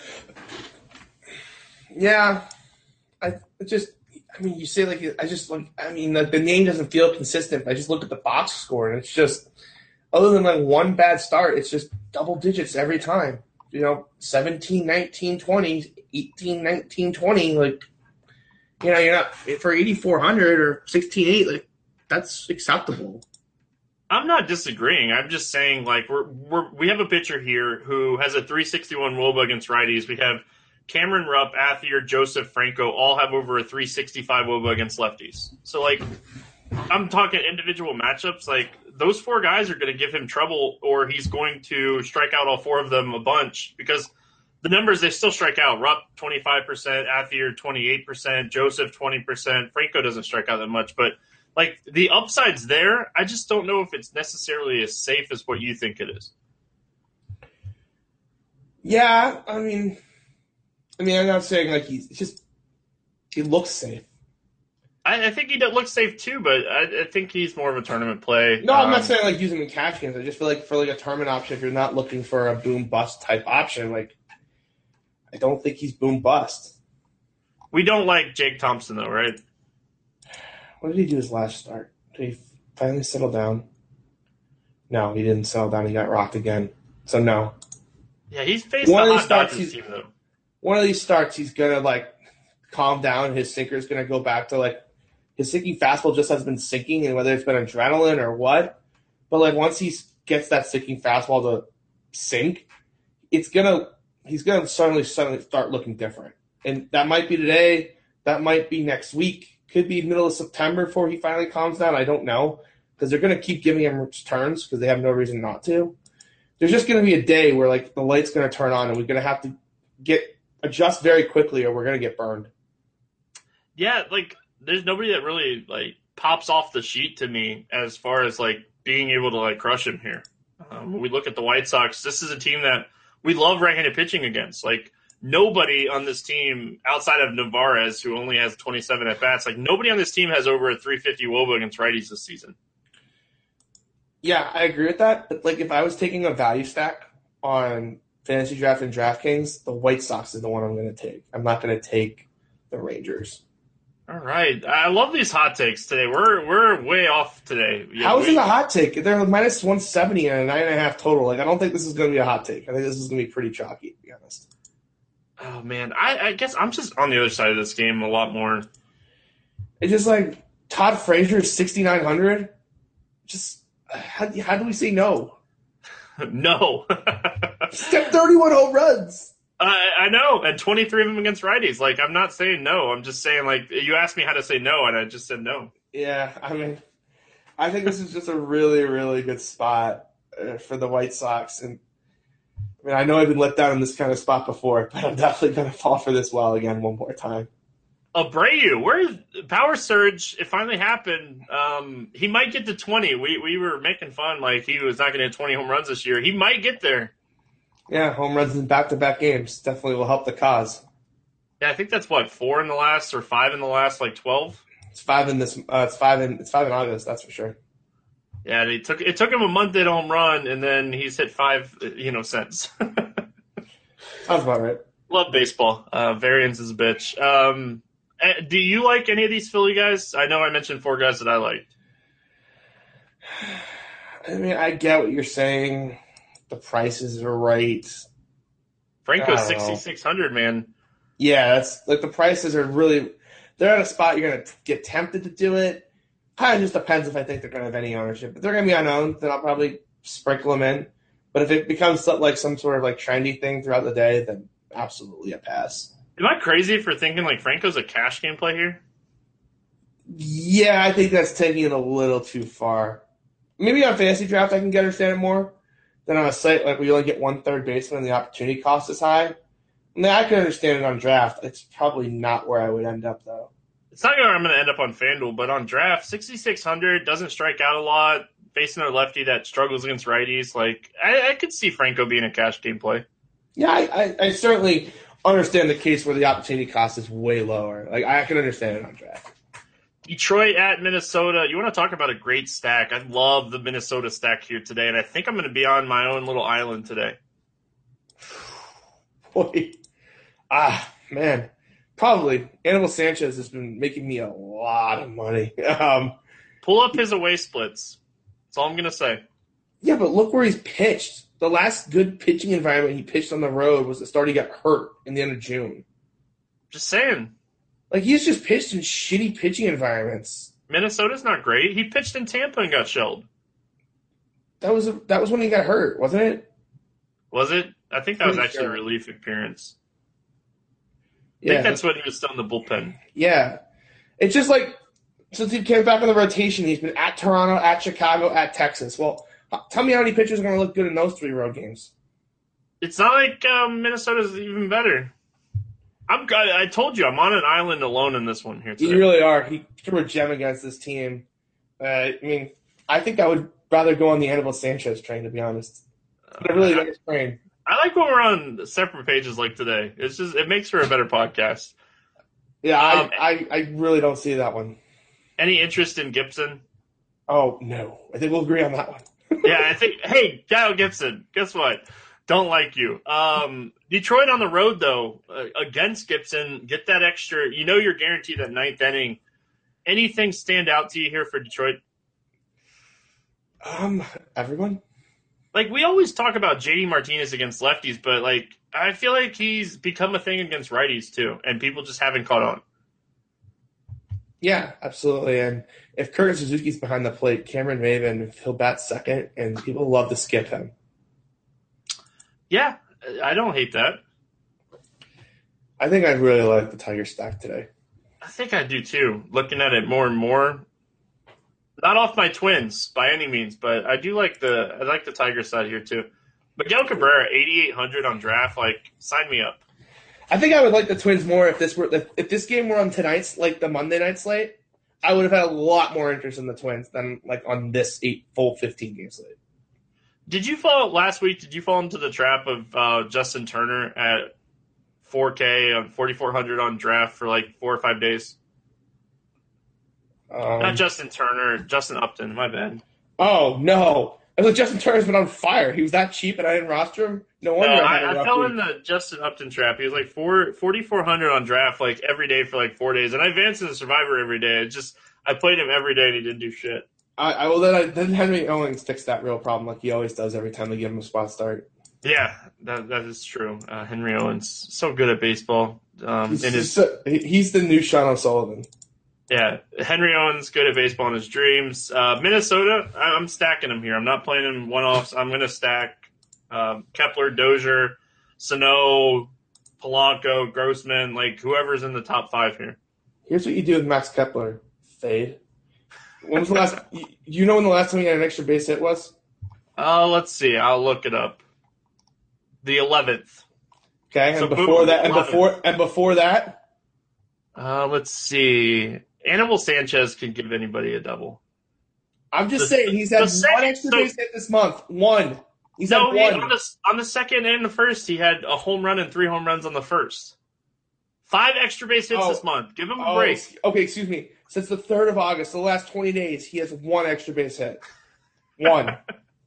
Speaker 4: Yeah. I just, I mean, you say like, I just like, I mean, the, the name doesn't feel consistent. I just look at the box score and it's just, other than like one bad start, it's just double digits every time. You know, seventeen, nineteen, twenty, eighteen, nineteen, twenty. Like, you know, you're not, for eighty-four hundred or sixteen eight, like, that's acceptable.
Speaker 3: I'm not disagreeing. I'm just saying, like, we're, we're, we have a pitcher here who has a three sixty-one W O B A against righties. We have Cameron Rupp, Athier, Joseph, Franco all have over a three sixty-five W O B A against lefties. So, like, I'm talking individual matchups. Like, those four guys are going to give him trouble, or he's going to strike out all four of them a bunch because the numbers, they still strike out. Rupp, twenty-five percent, Athier, twenty-eight percent, Joseph, twenty percent. Franco doesn't strike out that much. But, like, the upside's there. I just don't know if it's necessarily as safe as what you think it is.
Speaker 4: Yeah, I mean... I mean, I'm not saying like he's it's just he looks safe.
Speaker 3: I, I think he looks safe too, but I, I think he's more of a tournament play.
Speaker 4: No, I'm
Speaker 3: um,
Speaker 4: not saying like using in cash games. I just feel like for like a tournament option, if you're not looking for a boom bust type option, like I don't think he's boom bust.
Speaker 3: We don't like Jake Thompson though, right?
Speaker 4: What did he do his last start? Did he finally settle down? No, he didn't settle down. He got rocked again. So no.
Speaker 3: Yeah, he's faced
Speaker 4: One
Speaker 3: the
Speaker 4: of
Speaker 3: hot
Speaker 4: these starts,
Speaker 3: Dodgers
Speaker 4: he's-
Speaker 3: team though.
Speaker 4: One of these starts, he's gonna like calm down. His sinker's gonna go back to like his sinking fastball just has been sinking, and whether it's been adrenaline or what, but like once he gets that sinking fastball to sink, it's gonna he's gonna suddenly suddenly start looking different. And that might be today, that might be next week, could be middle of September before he finally calms down. I don't know because they're gonna keep giving him turns because they have no reason not to. There's just gonna be a day where like the light's gonna turn on, and we're gonna have to get. Adjust very quickly or we're going to get burned.
Speaker 3: Yeah, like, there's nobody that really, like, pops off the sheet to me as far as, like, being able to, like, crush him here. Um, when we look at the White Sox, this is a team that we love right-handed pitching against. Like, nobody on this team outside of Navarez, who only has twenty-seven at bats, like nobody on this team has over a three fifty W O B A against righties this season.
Speaker 4: Yeah, I agree with that. But like, if I was taking a value stack on Fantasy Draft and DraftKings, the White Sox is the one I'm going to take. I'm not going to take the Rangers.
Speaker 3: All right, I love these hot takes today. We're we're way off today. Yeah,
Speaker 4: How is
Speaker 3: we,
Speaker 4: it a hot take? They're minus one seventy and a nine and a half total. Like, I don't think this is going to be a hot take. I think this is going to be pretty chalky, to be honest.
Speaker 3: Oh man, I, I guess I'm just on the other side of this game a lot more.
Speaker 4: It's just like Todd Frazier is sixty-nine hundred. Just how, how do we say no?
Speaker 3: No.
Speaker 4: He's got thirty-one home runs.
Speaker 3: I, I know, and twenty-three of them against righties. Like, I'm not saying no. I'm just saying, like, you asked me how to say no, and I just said no.
Speaker 4: Yeah, I mean, I think this is just a really, really good spot uh, for the White Sox. And I mean, I know I've been let down in this kind of spot before, but I'm definitely going to fall for this well again one more time.
Speaker 3: Abreu, where power surge? It finally happened. Um, he might get to twenty. We we were making fun like he was not going to hit twenty home runs this year. He might get there.
Speaker 4: Yeah, home runs in back-to-back games definitely will help the cause.
Speaker 3: Yeah, I think that's what four in the last or five in the last like twelve.
Speaker 4: It's five in this. Uh, it's five in. It's five in August. That's for sure.
Speaker 3: Yeah, it took it took him a month to hit a home run, and then he's hit five. You know, since.
Speaker 4: Sounds about right.
Speaker 3: Love baseball. Uh, variance is a bitch. Um, do you like any of these Philly guys? I know I mentioned four guys that I liked.
Speaker 4: I mean, I get what you're saying. The prices are right.
Speaker 3: Franco's sixty-six hundred, man.
Speaker 4: Yeah, that's like the prices are really. They're at a spot you're gonna get tempted to do it. Kind of just depends if I think they're gonna have any ownership. If they're gonna be unowned, then I'll probably sprinkle them in. But if it becomes like some sort of like trendy thing throughout the day, then absolutely a pass.
Speaker 3: Am I crazy for thinking like Franco's a cash game play here?
Speaker 4: Yeah, I think that's taking it a little too far. Maybe on Fantasy Draft I can get understand it more. Then on a site like where you only get one third baseman and the opportunity cost is high. I mean, I can understand it on draft. It's probably not where I would end up, though.
Speaker 3: It's not where I'm going to end up on FanDuel, but on draft, sixty-six hundred, doesn't strike out a lot, facing a lefty that struggles against righties. Like, I, I could see Franco being a cash game play.
Speaker 4: Yeah, I, I, I certainly understand the case where the opportunity cost is way lower. Like, I can understand it on draft.
Speaker 3: Detroit at Minnesota. You want to talk about a great stack? I love the Minnesota stack here today, and I think I'm going to be on my own little island today.
Speaker 4: Boy. Ah, man. Probably. Anibal Sanchez has been making me a lot of money. Um,
Speaker 3: Pull up his away splits. That's all I'm going to say.
Speaker 4: Yeah, but look where he's pitched. The last good pitching environment he pitched on the road was the start he got hurt in the end of June.
Speaker 3: Just saying.
Speaker 4: Like, he's just pitched in shitty pitching environments.
Speaker 3: Minnesota's not great. He pitched in Tampa and got shelled.
Speaker 4: That was a, that was when he got hurt, wasn't it?
Speaker 3: Was it? I think that was
Speaker 4: Pretty
Speaker 3: actually
Speaker 4: sure.
Speaker 3: a relief appearance. I
Speaker 4: Yeah,
Speaker 3: think that's when he was still in the bullpen.
Speaker 4: Yeah. It's just like, since he came back in the rotation, he's been at Toronto, at Chicago, at Texas. Well, tell me how many pitchers are going to look good in those three road games.
Speaker 3: It's not like um, Minnesota's even better. I'm. I told you, I'm on an island alone in this one here today.
Speaker 4: You really are. He threw a gem against this team. Uh, I mean, I think I would rather go on the Anibal Sanchez train, to be honest. But a really
Speaker 3: Uh,
Speaker 4: nice train.
Speaker 3: I like when we're on separate pages like today. It's just it makes for a better podcast.
Speaker 4: Yeah,
Speaker 3: Um,
Speaker 4: I, I, I really don't see that one.
Speaker 3: Any interest in Gibson?
Speaker 4: Oh, no. I think we'll agree on that one.
Speaker 3: Yeah, I think. Hey, Kyle Gibson. Guess what? Don't like you. Um, Detroit on the road though uh, against Gibson. Get that extra. You know you're guaranteed that ninth inning. Anything stand out to you here for Detroit?
Speaker 4: Um, everyone?
Speaker 3: Like, we always talk about J D Martinez against lefties, but, like, I feel like he's become a thing against righties, too, and people just haven't caught on.
Speaker 4: Yeah, absolutely. And if Curtis Suzuki's behind the plate, Cameron Maven, he'll bat second, and people love to skip him.
Speaker 3: Yeah, I don't hate that.
Speaker 4: I think I really like the Tiger stack today.
Speaker 3: I think I do, too, looking at it more and more. Not off my Twins by any means, but I do like the I like the Tiger side here, too. Miguel Cabrera, eighty-eight hundred on draft, like, sign me up.
Speaker 4: I think I would like the Twins more if this were if, if this game were on tonight's like the Monday night slate. I would have had a lot more interest in the Twins than like on this eight full fifteen game slate.
Speaker 3: Did you fall last week? Did you fall into the trap of uh, Justin Turner at four K on forty-four hundred on draft for like four or five days?
Speaker 4: Um,
Speaker 3: Not Justin Turner, Justin Upton. My bad.
Speaker 4: Oh no! I was like, Justin Turner's been on fire. He was that cheap, and I didn't roster him. No
Speaker 3: No,
Speaker 4: wonder I, had
Speaker 3: I,
Speaker 4: a
Speaker 3: I
Speaker 4: rough
Speaker 3: fell
Speaker 4: week.
Speaker 3: in the Justin Upton trap. He was like four forty-four hundred on draft like every day for like four days, and I advanced in the Survivor every day. It just I played him every day, and he didn't do shit.
Speaker 4: I, I well then I, then Henry Owens fixed that real problem like he always does every time they give him a spot start.
Speaker 3: Yeah, that that is true. Uh, Henry Owens, so good at baseball. Um,
Speaker 4: He's,
Speaker 3: in his,
Speaker 4: so- he- he's the new Sean O'Sullivan.
Speaker 3: yeah, Henry Owens, good at baseball in his dreams. Uh, Minnesota, I- I'm stacking him here. I'm not playing him one-offs. I'm going to stack um, Kepler, Dozier, Sano, Polanco, Grossman, like whoever's in the top five here.
Speaker 4: Here's what you do with Max Kepler: fade. When was the last? you, you know when the last time he had an extra base hit was?
Speaker 3: Uh, let's see. I'll look it up. The eleventh.
Speaker 4: Okay, and
Speaker 3: So
Speaker 4: before
Speaker 3: boom,
Speaker 4: that, and
Speaker 3: eleven.
Speaker 4: before and before that,
Speaker 3: Uh, let's see. Anibal Sanchez can give anybody a double.
Speaker 4: I'm just
Speaker 3: The-
Speaker 4: saying he's had
Speaker 3: the
Speaker 4: one
Speaker 3: second-
Speaker 4: extra
Speaker 3: so-
Speaker 4: base hit this month. One. He's
Speaker 3: No,
Speaker 4: had
Speaker 3: he,
Speaker 4: one.
Speaker 3: on the on the second and the first, he had a home run and three home runs on the first. Five extra base hits
Speaker 4: Oh.
Speaker 3: this month. Give him a
Speaker 4: Oh,
Speaker 3: break.
Speaker 4: ex- okay, excuse me. Since the third of August, the last twenty days, he has one extra base hit. One.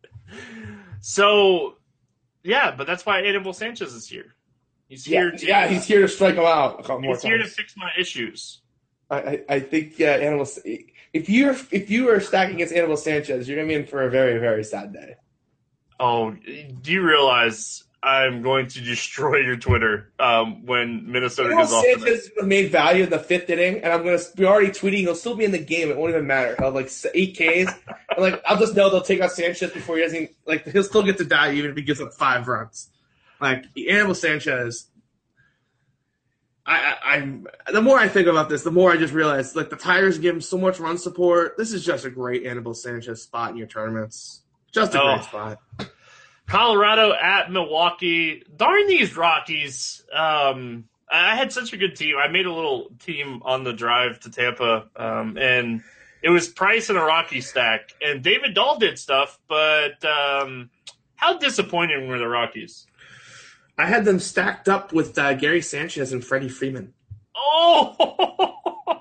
Speaker 3: So, yeah, but that's why Anibal Sanchez is here. He's
Speaker 4: yeah,
Speaker 3: here to
Speaker 4: yeah, he's here to strike him out a couple more
Speaker 3: he's here to
Speaker 4: times.
Speaker 3: fix my issues.
Speaker 4: I, I, I think yeah, Animal. If you're if you are stacking against Animal Sanchez, you're gonna be in for a very very sad day.
Speaker 3: Oh, do you realize I'm going to destroy your Twitter um, when Minnesota
Speaker 4: Animal
Speaker 3: goes off? tonight?
Speaker 4: Sanchez made value in the fifth inning, and I'm gonna be already tweeting. He'll still be in the game. It won't even matter. He'll have like eight Ks. And like I'll just know they'll take out Sanchez before he doesn't. Like he'll still get to die even if he gives up five runs. Like Animal Sanchez. I, I, I'm the more I think about this, the more I just realize like the Tigers give him so much run support. This is just a great Anibal Sanchez spot in your tournaments. Just a
Speaker 3: Oh.
Speaker 4: great spot.
Speaker 3: Colorado at Milwaukee. Darn these Rockies. Um, I had such a good team. I made a little team on the drive to Tampa, um, and it was Price and a Rocky stack. And David Dahl did stuff, but um, how disappointing were the Rockies?
Speaker 4: I had them stacked up with uh, Gary Sanchez and Freddie Freeman.
Speaker 3: Oh!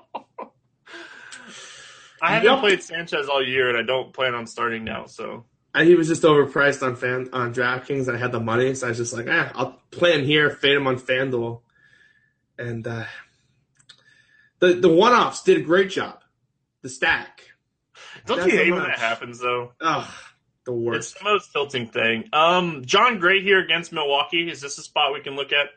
Speaker 3: I haven't
Speaker 4: Yup.
Speaker 3: played Sanchez all year, and I don't plan on starting now, so...
Speaker 4: And he was just overpriced on fan on DraftKings, and I had the money, so I was just like, eh, I'll play him here, fade him on FanDuel. And uh, the the one-offs did a great job. The stack.
Speaker 3: Don't
Speaker 4: That's
Speaker 3: you
Speaker 4: a
Speaker 3: hate when
Speaker 4: much.
Speaker 3: that happens, though?
Speaker 4: Ugh, the
Speaker 3: It's
Speaker 4: worst.
Speaker 3: the most tilting thing. Um, John Gray here against Milwaukee. Is this a spot we can look at?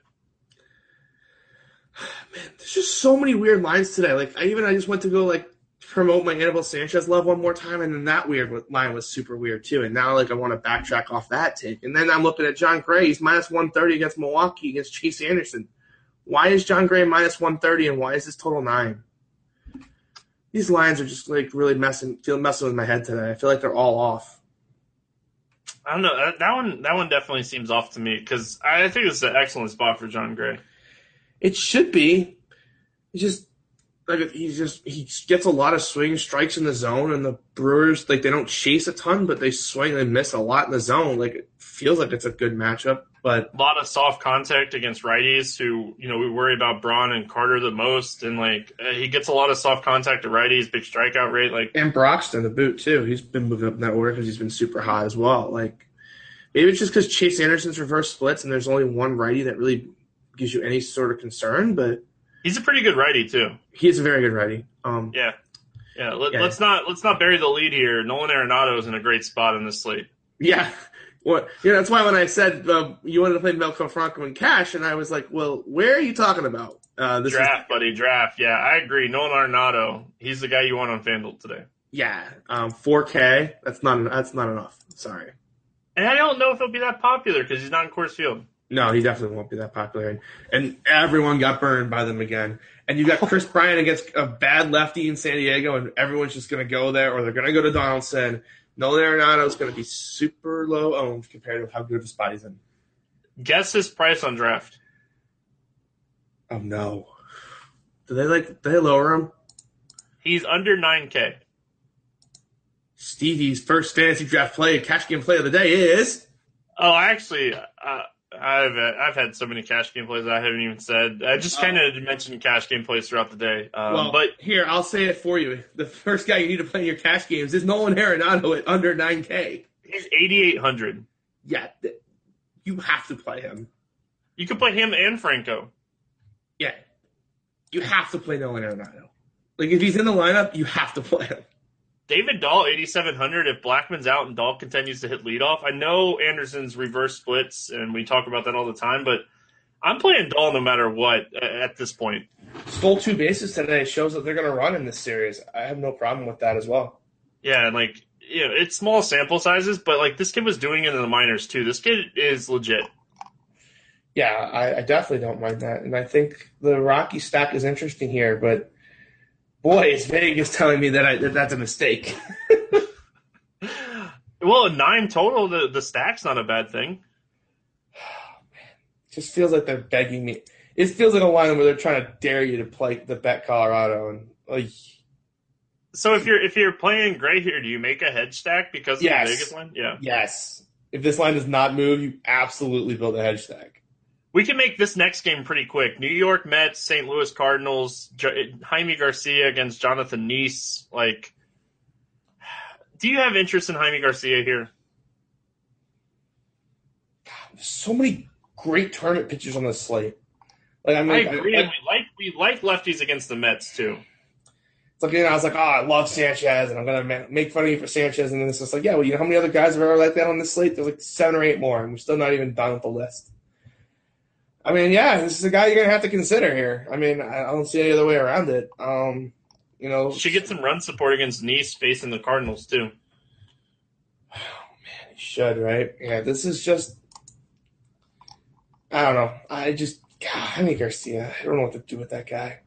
Speaker 4: Man, there's just so many weird lines today. Like, I even I just went to go, like, promote my Anibal Sanchez love one more time, and then that weird line was super weird, too. And now, like, I want to backtrack off that take. And then I'm looking at John Gray. He's minus one thirty against Milwaukee against Chase Anderson. Why is John Gray minus one thirty, and why is this total nine? These lines are just, like, really messing feel messing with my head today. I feel like they're all off.
Speaker 3: I don't know. That, that one that one definitely seems off to me because I think it's an excellent spot for John Gray.
Speaker 4: It should be. It's just like he just he gets a lot of swing strikes in the zone, and the Brewers like they don't chase a ton, but they swing and miss a lot in the zone. Like it feels like it's a good matchup, but
Speaker 3: A lot of soft contact against righties who, you know, we worry about Braun and Carter the most. And, like, uh, he gets a lot of soft contact to righties, big strikeout rate. Like,
Speaker 4: and Broxton the boot too. He's been moving up in that order because he's been super hot as well. Like maybe it's just because Chase Anderson's reverse splits, and there's only one righty that really gives you any sort of concern, but
Speaker 3: he's a pretty good righty, too.
Speaker 4: he is a very good righty. Um,
Speaker 3: Yeah. Yeah, let,
Speaker 4: Yeah.
Speaker 3: let's not let's not bury the lead here. Nolan Arenado is in a great spot in this slate.
Speaker 4: Yeah. Well, you know, that's why when I said uh, you wanted to play Melco Franco and Cash, and I was like, well, where are you talking about? Uh, this
Speaker 3: Draft, buddy, draft. Yeah, I agree. Nolan Arenado, he's the guy you want on FanDuel today.
Speaker 4: is, yeah, um, four K. That's not that's not enough. Sorry.
Speaker 3: And I don't know if he'll be that popular because he's not in Coors Field.
Speaker 4: No, he definitely won't be that popular. And, and everyone got burned by them again. And you got Chris Bryant against a bad lefty in San Diego, and everyone's just going to go there, or they're going to go to Donaldson. Nolan Arenado is going to be super low owned compared to how good of a spot he's in.
Speaker 3: Guess his price on draft.
Speaker 4: Oh no! Do they like? Do they lower him?
Speaker 3: He's under nine K.
Speaker 4: Stevie's first fantasy draft play, cash game play of the day is.
Speaker 3: Oh, actually, uh, I've I've had so many cash game plays that I haven't even said. I just kind of uh, mentioned cash game plays throughout the day. Um,
Speaker 4: well,
Speaker 3: but
Speaker 4: here, I'll say it for you. The first guy you need to play in your cash games is Nolan Arenado at under nine K.
Speaker 3: He's eighty-eight hundred.
Speaker 4: Yeah, you have to play him.
Speaker 3: You could play him and Franco.
Speaker 4: Yeah, you have to play Nolan Arenado. Like, if he's in the lineup, you have to play him.
Speaker 3: David Dahl, eighty-seven hundred. If Blackman's out and Dahl continues to hit leadoff, I know Anderson's reverse splits, and we talk about that all the time, but I'm playing Dahl no matter what at this point.
Speaker 4: Stole two bases today. Shows that they're going to run in this series. I have no problem with that as well.
Speaker 3: Yeah, and like, you know, it's small sample sizes, but like this kid was doing it in the minors too. This kid is legit.
Speaker 4: Yeah, I, I definitely don't mind that, and I think the Rocky stack is interesting here, but. Boy, is Vegas telling me that, I, that that's a mistake.
Speaker 3: Well, nine total, the, the stack's not a bad thing.
Speaker 4: Oh, man. It just feels like they're begging me. It feels like a line where they're trying to dare you to play the bet Colorado. And like,
Speaker 3: So if you're if you're playing gray here, do you make a hedge stack because of
Speaker 4: yes.
Speaker 3: the Vegas line? Yeah.
Speaker 4: Yes. If this line does not move, you absolutely build a hedge stack.
Speaker 3: We can make this next game pretty quick. New York Mets, Saint Louis Cardinals, Jaime Garcia against Jonathan Neese. Like, do you have interest in Jaime Garcia here?
Speaker 4: God, there's so many great tournament pitchers on this slate. Like, I, mean,
Speaker 3: I agree.
Speaker 4: I, I,
Speaker 3: we like we like lefties against the Mets too.
Speaker 4: It's like, you know, I was like, oh, I love Sanchez, and I'm gonna make fun of you for Sanchez, and then it's just like, yeah, well, you know how many other guys are like that on this slate? There's like seven or eight more, and we're still not even done with the list. I mean, yeah, this is a guy you're going to have to consider here. I mean, I don't see any other way around it. Um, you know,
Speaker 3: should get some run support against Neese facing the Cardinals, too.
Speaker 4: Oh, man, he should, right? Yeah, this is just – I don't know. I just – God, Jaime Garcia, I don't know what to do with that guy.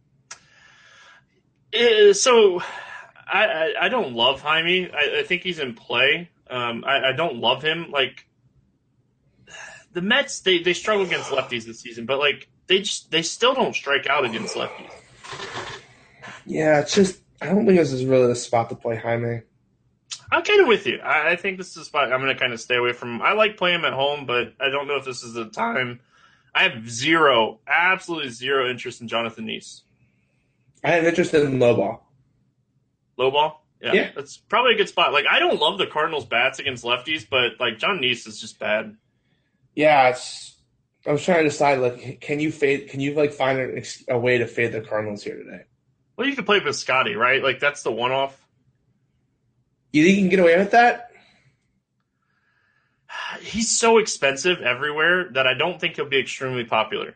Speaker 3: Uh, so, I, I, I don't love Jaime. I, I think he's in play. Um, I, I don't love him. Like, the Mets, they, they struggle against lefties this season, but like they just they still don't strike out against lefties.
Speaker 4: Yeah, it's just I don't think this is really the spot to play Jaime.
Speaker 3: I'm kind of with you. I, I think this is a spot I'm going to kind of stay away from. I like playing him at home, but I don't know if this is the time. I have zero, absolutely zero interest in Jonathan Neese.
Speaker 4: I have interest in low ball.
Speaker 3: Low ball? Yeah,
Speaker 4: yeah,
Speaker 3: that's probably a good spot. Like, I don't love the Cardinals' bats against lefties, but like John Neese is just bad.
Speaker 4: Yeah, it's, I was trying to decide, like, can you fade? Can you like find a, a way to fade the Cardinals here today?
Speaker 3: Well, you can play with Scotty, right? Like, that's the one-off.
Speaker 4: You think you can get away with that?
Speaker 3: He's so expensive everywhere that I don't think he'll be extremely popular.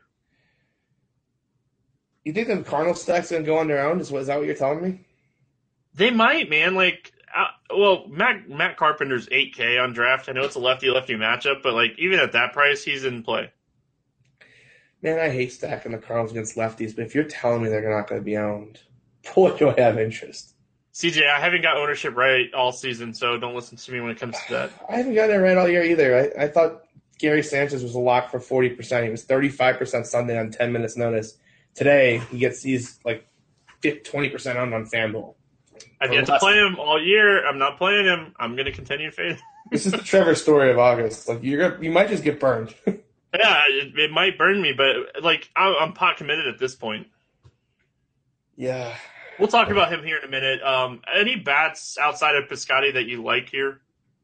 Speaker 4: You think the Cardinals stack's gonna go on their own? Is, is that what you're telling me?
Speaker 3: They might, man. Like, uh, well, Matt Matt Carpenter's eight K on draft. I know it's a lefty-lefty matchup, but like even at that price, he's in play.
Speaker 4: Man, I hate stacking the Cardinals against lefties, but if you're telling me they're not going to be owned, boy, do I have interest.
Speaker 3: C J, I haven't got ownership right all season, so don't listen to me when it comes to that.
Speaker 4: I haven't gotten it right all year either. I, I thought Gary Sanchez was a lock for forty percent. He was thirty-five percent Sunday on ten minutes notice. Today, he gets he's like twenty percent owned on FanDuel.
Speaker 3: I've yet to play him all year. I'm not playing him. I'm going to continue to fade.
Speaker 4: This is the Trevor story of August. Like you're gonna, you might just get burned.
Speaker 3: Yeah, it, it might burn me, but like I'm, I'm pot committed at this point.
Speaker 4: Yeah.
Speaker 3: We'll talk about him here in a minute. Um, any bats outside of Piscotty that you like here?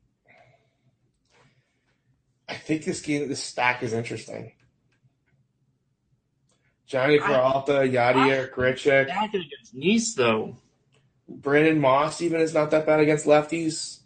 Speaker 4: I think this game, this stack is interesting. Johnny Peralta, Yadier, Grichuk.
Speaker 3: Stacking against Neese, though.
Speaker 4: Brandon Moss even is not that bad against lefties.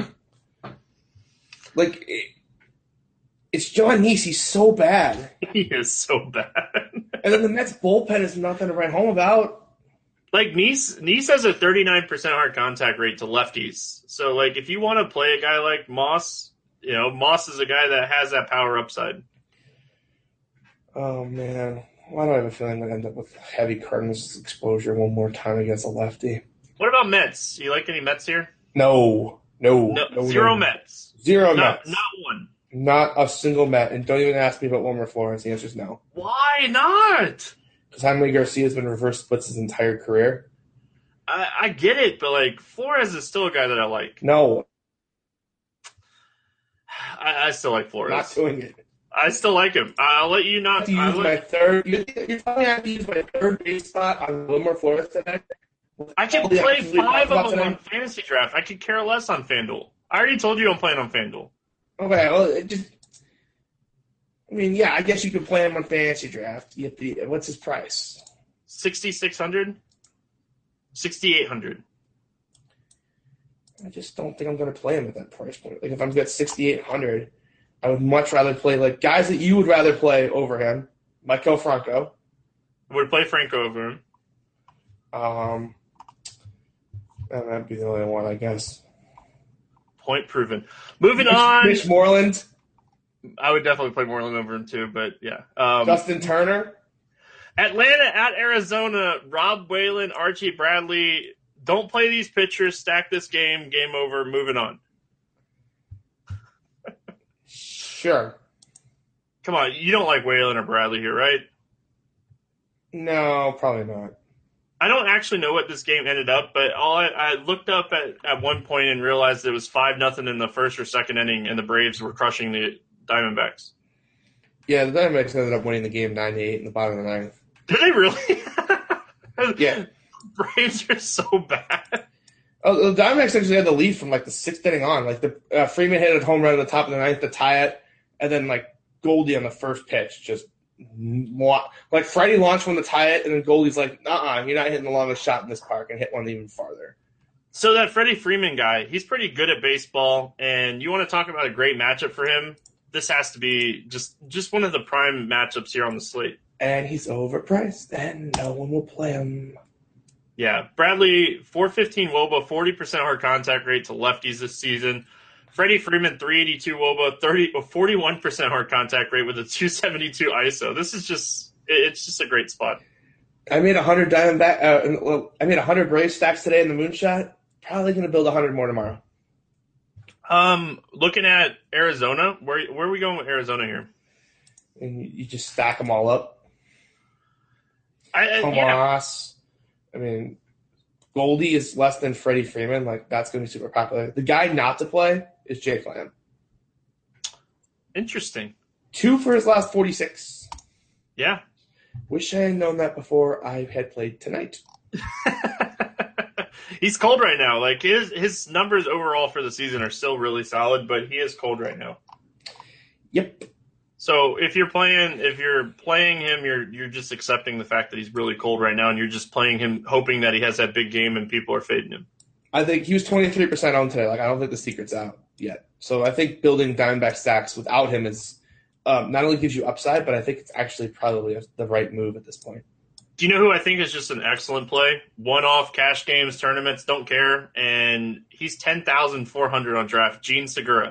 Speaker 4: Like, it, it's John Neese. He's so bad.
Speaker 3: He is so bad.
Speaker 4: And then the Mets bullpen is nothing to write home about.
Speaker 3: Like, Neese, Neese has a thirty-nine percent hard contact rate to lefties. So, like, if you want to play a guy like Moss, you know, Moss is a guy that has that power upside.
Speaker 4: Oh, man. Why do I have a feeling I'm going to end up with heavy Cardinals exposure one more time against a lefty?
Speaker 3: What about Mets? You like any Mets here?
Speaker 4: No. No.
Speaker 3: no,
Speaker 4: no
Speaker 3: zero
Speaker 4: no.
Speaker 3: Mets.
Speaker 4: Zero
Speaker 3: not,
Speaker 4: Mets.
Speaker 3: Not one.
Speaker 4: Not a single Met. And don't even ask me about Wilmer Flores. The answer is no.
Speaker 3: Why not?
Speaker 4: Because Jaime Garcia has been reverse splits his entire career.
Speaker 3: I, I get it, but like Flores is still a guy that I like.
Speaker 4: No,
Speaker 3: I, I still like Flores.
Speaker 4: not doing it.
Speaker 3: I still like him. I'll let you
Speaker 4: I
Speaker 3: not.
Speaker 4: have to use
Speaker 3: I'll
Speaker 4: my
Speaker 3: let,
Speaker 4: third. You're, you're telling me I have to use my third base spot on Wilmer Flores today?
Speaker 3: I can
Speaker 4: All the
Speaker 3: play
Speaker 4: actions we
Speaker 3: five
Speaker 4: talked about
Speaker 3: of them
Speaker 4: today?
Speaker 3: on fantasy draft. I could care less on FanDuel. I already told you I'm playing on FanDuel.
Speaker 4: Okay, well, it just. I mean, yeah, I guess you could play him on fantasy draft. You have to, what's his price?
Speaker 3: sixty-six hundred? sixty-eight hundred.
Speaker 4: I just don't think I'm going to play him at that price point. Like, if I'm at sixty-eight hundred, I would much rather play, like, guys that you would rather play over him. Michael Franco.
Speaker 3: Would play Franco over him.
Speaker 4: Um, and that'd be the only one, I guess.
Speaker 3: Point proven. Moving
Speaker 4: Mitch,
Speaker 3: on.
Speaker 4: Mitch Moreland.
Speaker 3: I would definitely play Moreland over him too, but yeah. Um,
Speaker 4: Justin Turner.
Speaker 3: Atlanta at Arizona. Rob Whalen, Archie Bradley. Don't play these pitchers. Stack this game. Game over. Moving on.
Speaker 4: Sure.
Speaker 3: Come on. You don't like Whalen or Bradley here, right?
Speaker 4: No, probably not.
Speaker 3: I don't actually know what this game ended up, but all I, I looked up at, at one point and realized it was five nothing in the first or second inning, and the Braves were crushing the Diamondbacks.
Speaker 4: Yeah, the Diamondbacks ended up winning the game nine to eight in the bottom of the ninth.
Speaker 3: Did they really?
Speaker 4: Yeah.
Speaker 3: Braves are so bad.
Speaker 4: Oh, the Diamondbacks actually had the lead from like the sixth inning on. Like the uh, Freeman hit a home run at the top of the ninth to tie it, and then like Goldie on the first pitch just like Freddie launched one to tie it, and then Goldie's like, "Uh-uh, you're not hitting the longest shot in this park," and hit one even farther.
Speaker 3: So that Freddie Freeman guy, he's pretty good at baseball, and you want to talk about a great matchup for him? This has to be just just one of the prime matchups here on the slate.
Speaker 4: And he's overpriced, and no one will play him.
Speaker 3: Yeah, Bradley, four fifteen W O B A, forty percent hard contact rate to lefties this season. Freddie Freeman, three eighty-two W O B A, thirty, forty-one percent hard contact rate with a two seventy-two I S O. This is just, it's just a great spot.
Speaker 4: I made one hundred Diamondback, uh, well, I made one hundred Brave stacks today in the Moonshot. Probably going to build one hundred more tomorrow.
Speaker 3: Um, looking at Arizona, where where are we going with Arizona here?
Speaker 4: And you, you just stack them all up.
Speaker 3: I, I,
Speaker 4: Tomas.
Speaker 3: yeah.
Speaker 4: I mean, Goldie is less than Freddie Freeman. Like, that's going to be super popular. The guy not to play is Jake Lamb.
Speaker 3: Interesting.
Speaker 4: Two for his last forty-six.
Speaker 3: Yeah.
Speaker 4: Wish I had known that before I had played tonight.
Speaker 3: He's cold right now. Like his his numbers overall for the season are still really solid, but he is cold right now.
Speaker 4: Yep.
Speaker 3: So if you're playing if you're playing him, you're you're just accepting the fact that he's really cold right now, and you're just playing him hoping that he has that big game and people are fading him.
Speaker 4: I think he was twenty-three percent owned today. Like, I don't think the secret's out yet. So I think building Diamondback stacks without him is um, not only gives you upside, but I think it's actually probably the right move at this point.
Speaker 3: Do you know who I think is just an excellent play? One-off cash games, tournaments, don't care, and he's ten thousand four hundred on draft. Gene Segura.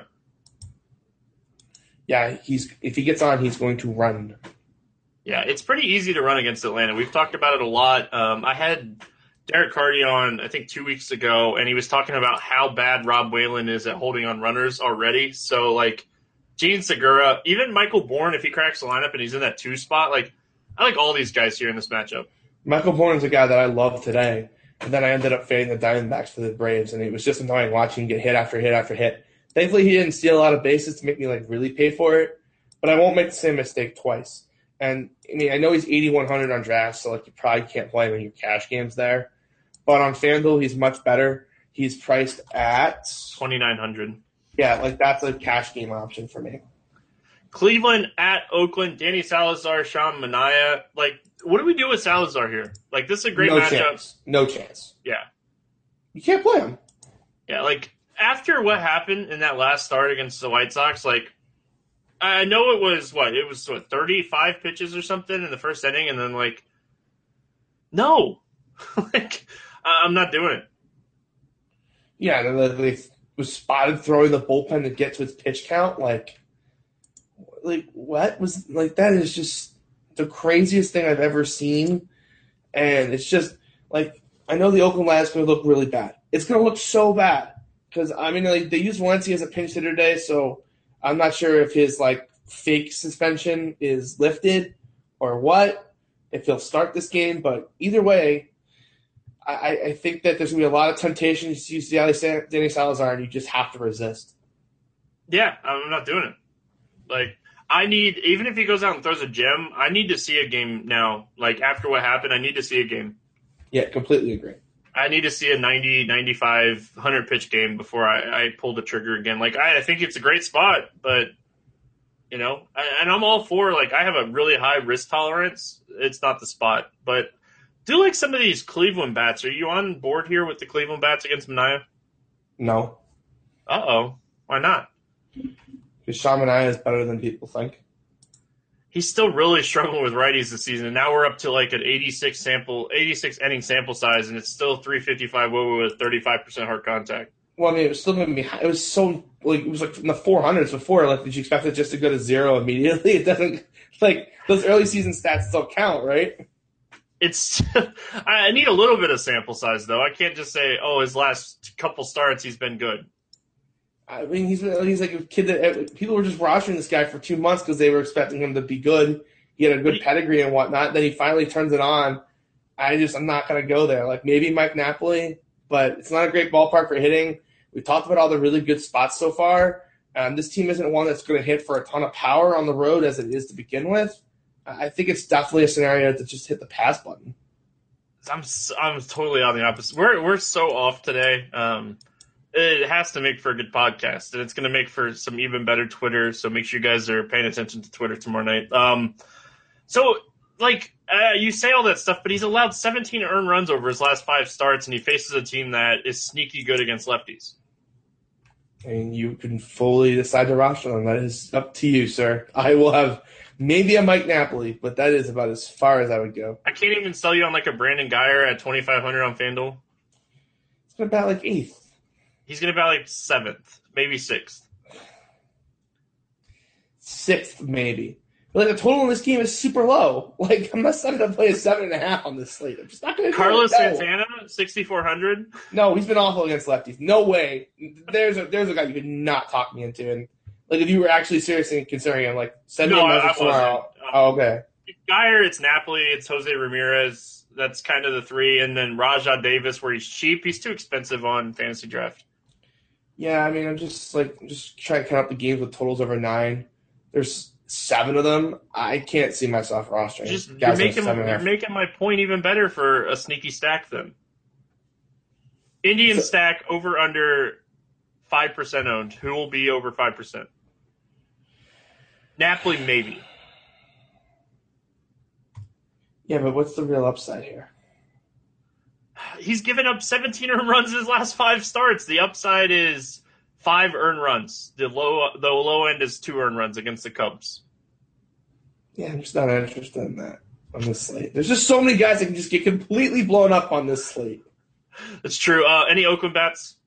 Speaker 4: Yeah, he's if he gets on, he's going to run.
Speaker 3: Yeah, it's pretty easy to run against Atlanta. We've talked about it a lot. Um, I had Derek Carty on, I think, two weeks ago, and he was talking about how bad Rob Whalen is at holding on runners already. So, like, Gene Segura, even Michael Bourne, if he cracks the lineup and he's in that two spot, like, I like all these guys here in this matchup.
Speaker 4: Michael Bourne's a guy that I love today, and then I ended up fading the Diamondbacks for the Braves, and it was just annoying watching him get hit after hit after hit. Thankfully, he didn't steal a lot of bases to make me like really pay for it, but I won't make the same mistake twice. And I mean, I know he's eighty-one hundred on drafts, so like you probably can't play him in your cash games there. But on FanDuel, he's much better. He's priced at
Speaker 3: twenty-nine hundred.
Speaker 4: Yeah, like that's a cash game option for me.
Speaker 3: Cleveland at Oakland, Danny Salazar, Sean Manaea. Like, what do we do with Salazar here? Like, this is a great
Speaker 4: no
Speaker 3: matchup.
Speaker 4: Chance. No chance.
Speaker 3: Yeah.
Speaker 4: You can't play him.
Speaker 3: Yeah, like, after what happened in that last start against the White Sox, like, I know it was, what, it was, what, thirty-five pitches or something in the first inning, and then, like, no. like, I'm not doing it.
Speaker 4: Yeah, and then they was spotted throwing the bullpen to get to its pitch count. Like, like what was, like, that is just the craziest thing I've ever seen. And it's just, like, I know the Oakland lineup's going to look really bad. It's going to look so bad. Because, I mean, like, they used Valencia as a pinch hitter today, so I'm not sure if his, like, fake suspension is lifted or what, if he'll start this game. But either way, I, I think that there's going to be a lot of temptations to use Danny Salazar, and you just have to resist.
Speaker 3: Yeah, I'm not doing it. Like, I need, even if he goes out and throws a gem, I need to see a game now. Like, after what happened, I need to see a game.
Speaker 4: Yeah, completely agree.
Speaker 3: I need to see a ninety, ninety-five, one hundred pitch game before I, I pull the trigger again. Like, I, I think it's a great spot, but, you know, I, and I'm all for, like, I have a really high risk tolerance. It's not the spot. But do like some of these Cleveland bats. Are you on board here with the Cleveland bats against Manaea?
Speaker 4: No.
Speaker 3: Uh-oh. Why not?
Speaker 4: Because Sean Manaea is better than people think.
Speaker 3: He's still really struggling with righties this season. And now we're up to like an eighty-six sample, eighty-six inning sample size, and it's still three fifty-five W O with thirty-five percent hard contact.
Speaker 4: Well, I mean, it was still going to be. It was so like it was like in the four hundreds before. Like, did you expect it just to go to zero immediately? It doesn't. Like those early season stats still count, right?
Speaker 3: It's. I need a little bit of sample size though. I can't just say, oh, his last couple starts he's been good.
Speaker 4: I mean, he's he's like a kid that people were just rostering this guy for two months because they were expecting him to be good. He had a good pedigree and whatnot. Then he finally turns it on. I just I'm not going to go there. Like maybe Mike Napoli, but it's not a great ballpark for hitting. We talked about all the really good spots so far. Um, this team isn't one that's going to hit for a ton of power on the road as it is to begin with. I think it's definitely a scenario to just hit the pass button.
Speaker 3: I'm I'm totally on the opposite. We're we're so off today. Um, It has to make for a good podcast, and it's going to make for some even better Twitter, so make sure you guys are paying attention to Twitter tomorrow night. Um, so, like, uh, you say all that stuff, but he's allowed seventeen earned runs over his last five starts, and he faces a team that is sneaky good against lefties.
Speaker 4: I mean, you can fully decide to roster them. That is up to you, sir. I will have maybe a Mike Napoli, but that is about as far as I would go.
Speaker 3: I can't even sell you on, like, a Brandon Guyer at twenty-five hundred on FanDuel.
Speaker 4: It's about like eighth.
Speaker 3: He's going to be like seventh, maybe sixth.
Speaker 4: Sixth, maybe. But like the total in this game is super low. Like I'm not going to play a seven and a half on this slate. I'm just not going to.
Speaker 3: Carlos Santana, sixty-four hundred.
Speaker 4: No, he's been awful against lefties. No way. There's a there's a guy you could not talk me into. And like if you were actually seriously considering him, like send me
Speaker 3: no,
Speaker 4: a message
Speaker 3: I, I
Speaker 4: tomorrow. Um, oh, okay.
Speaker 3: Guyer, it's Napoli, it's Jose Ramirez. That's kind of the three, and then Rajah Davis, where he's cheap. He's too expensive on fantasy draft.
Speaker 4: Yeah, I mean, I'm just like just trying to count up the games with totals over nine. There's seven of them. I can't see myself rostering.
Speaker 3: Just you're making you're making my point even better for a sneaky stack then. Indian so, stack over under five percent owned. Who will be over five percent? Napoli maybe.
Speaker 4: Yeah, but what's the real upside here?
Speaker 3: He's given up seventeen earned runs in his last five starts. The upside is five earned runs. The low the low end is two earned runs against the Cubs.
Speaker 4: Yeah, I'm just not interested in that on this slate. There's just so many guys that can just get completely blown up on this slate.
Speaker 3: That's true. Uh, any Oakland bats?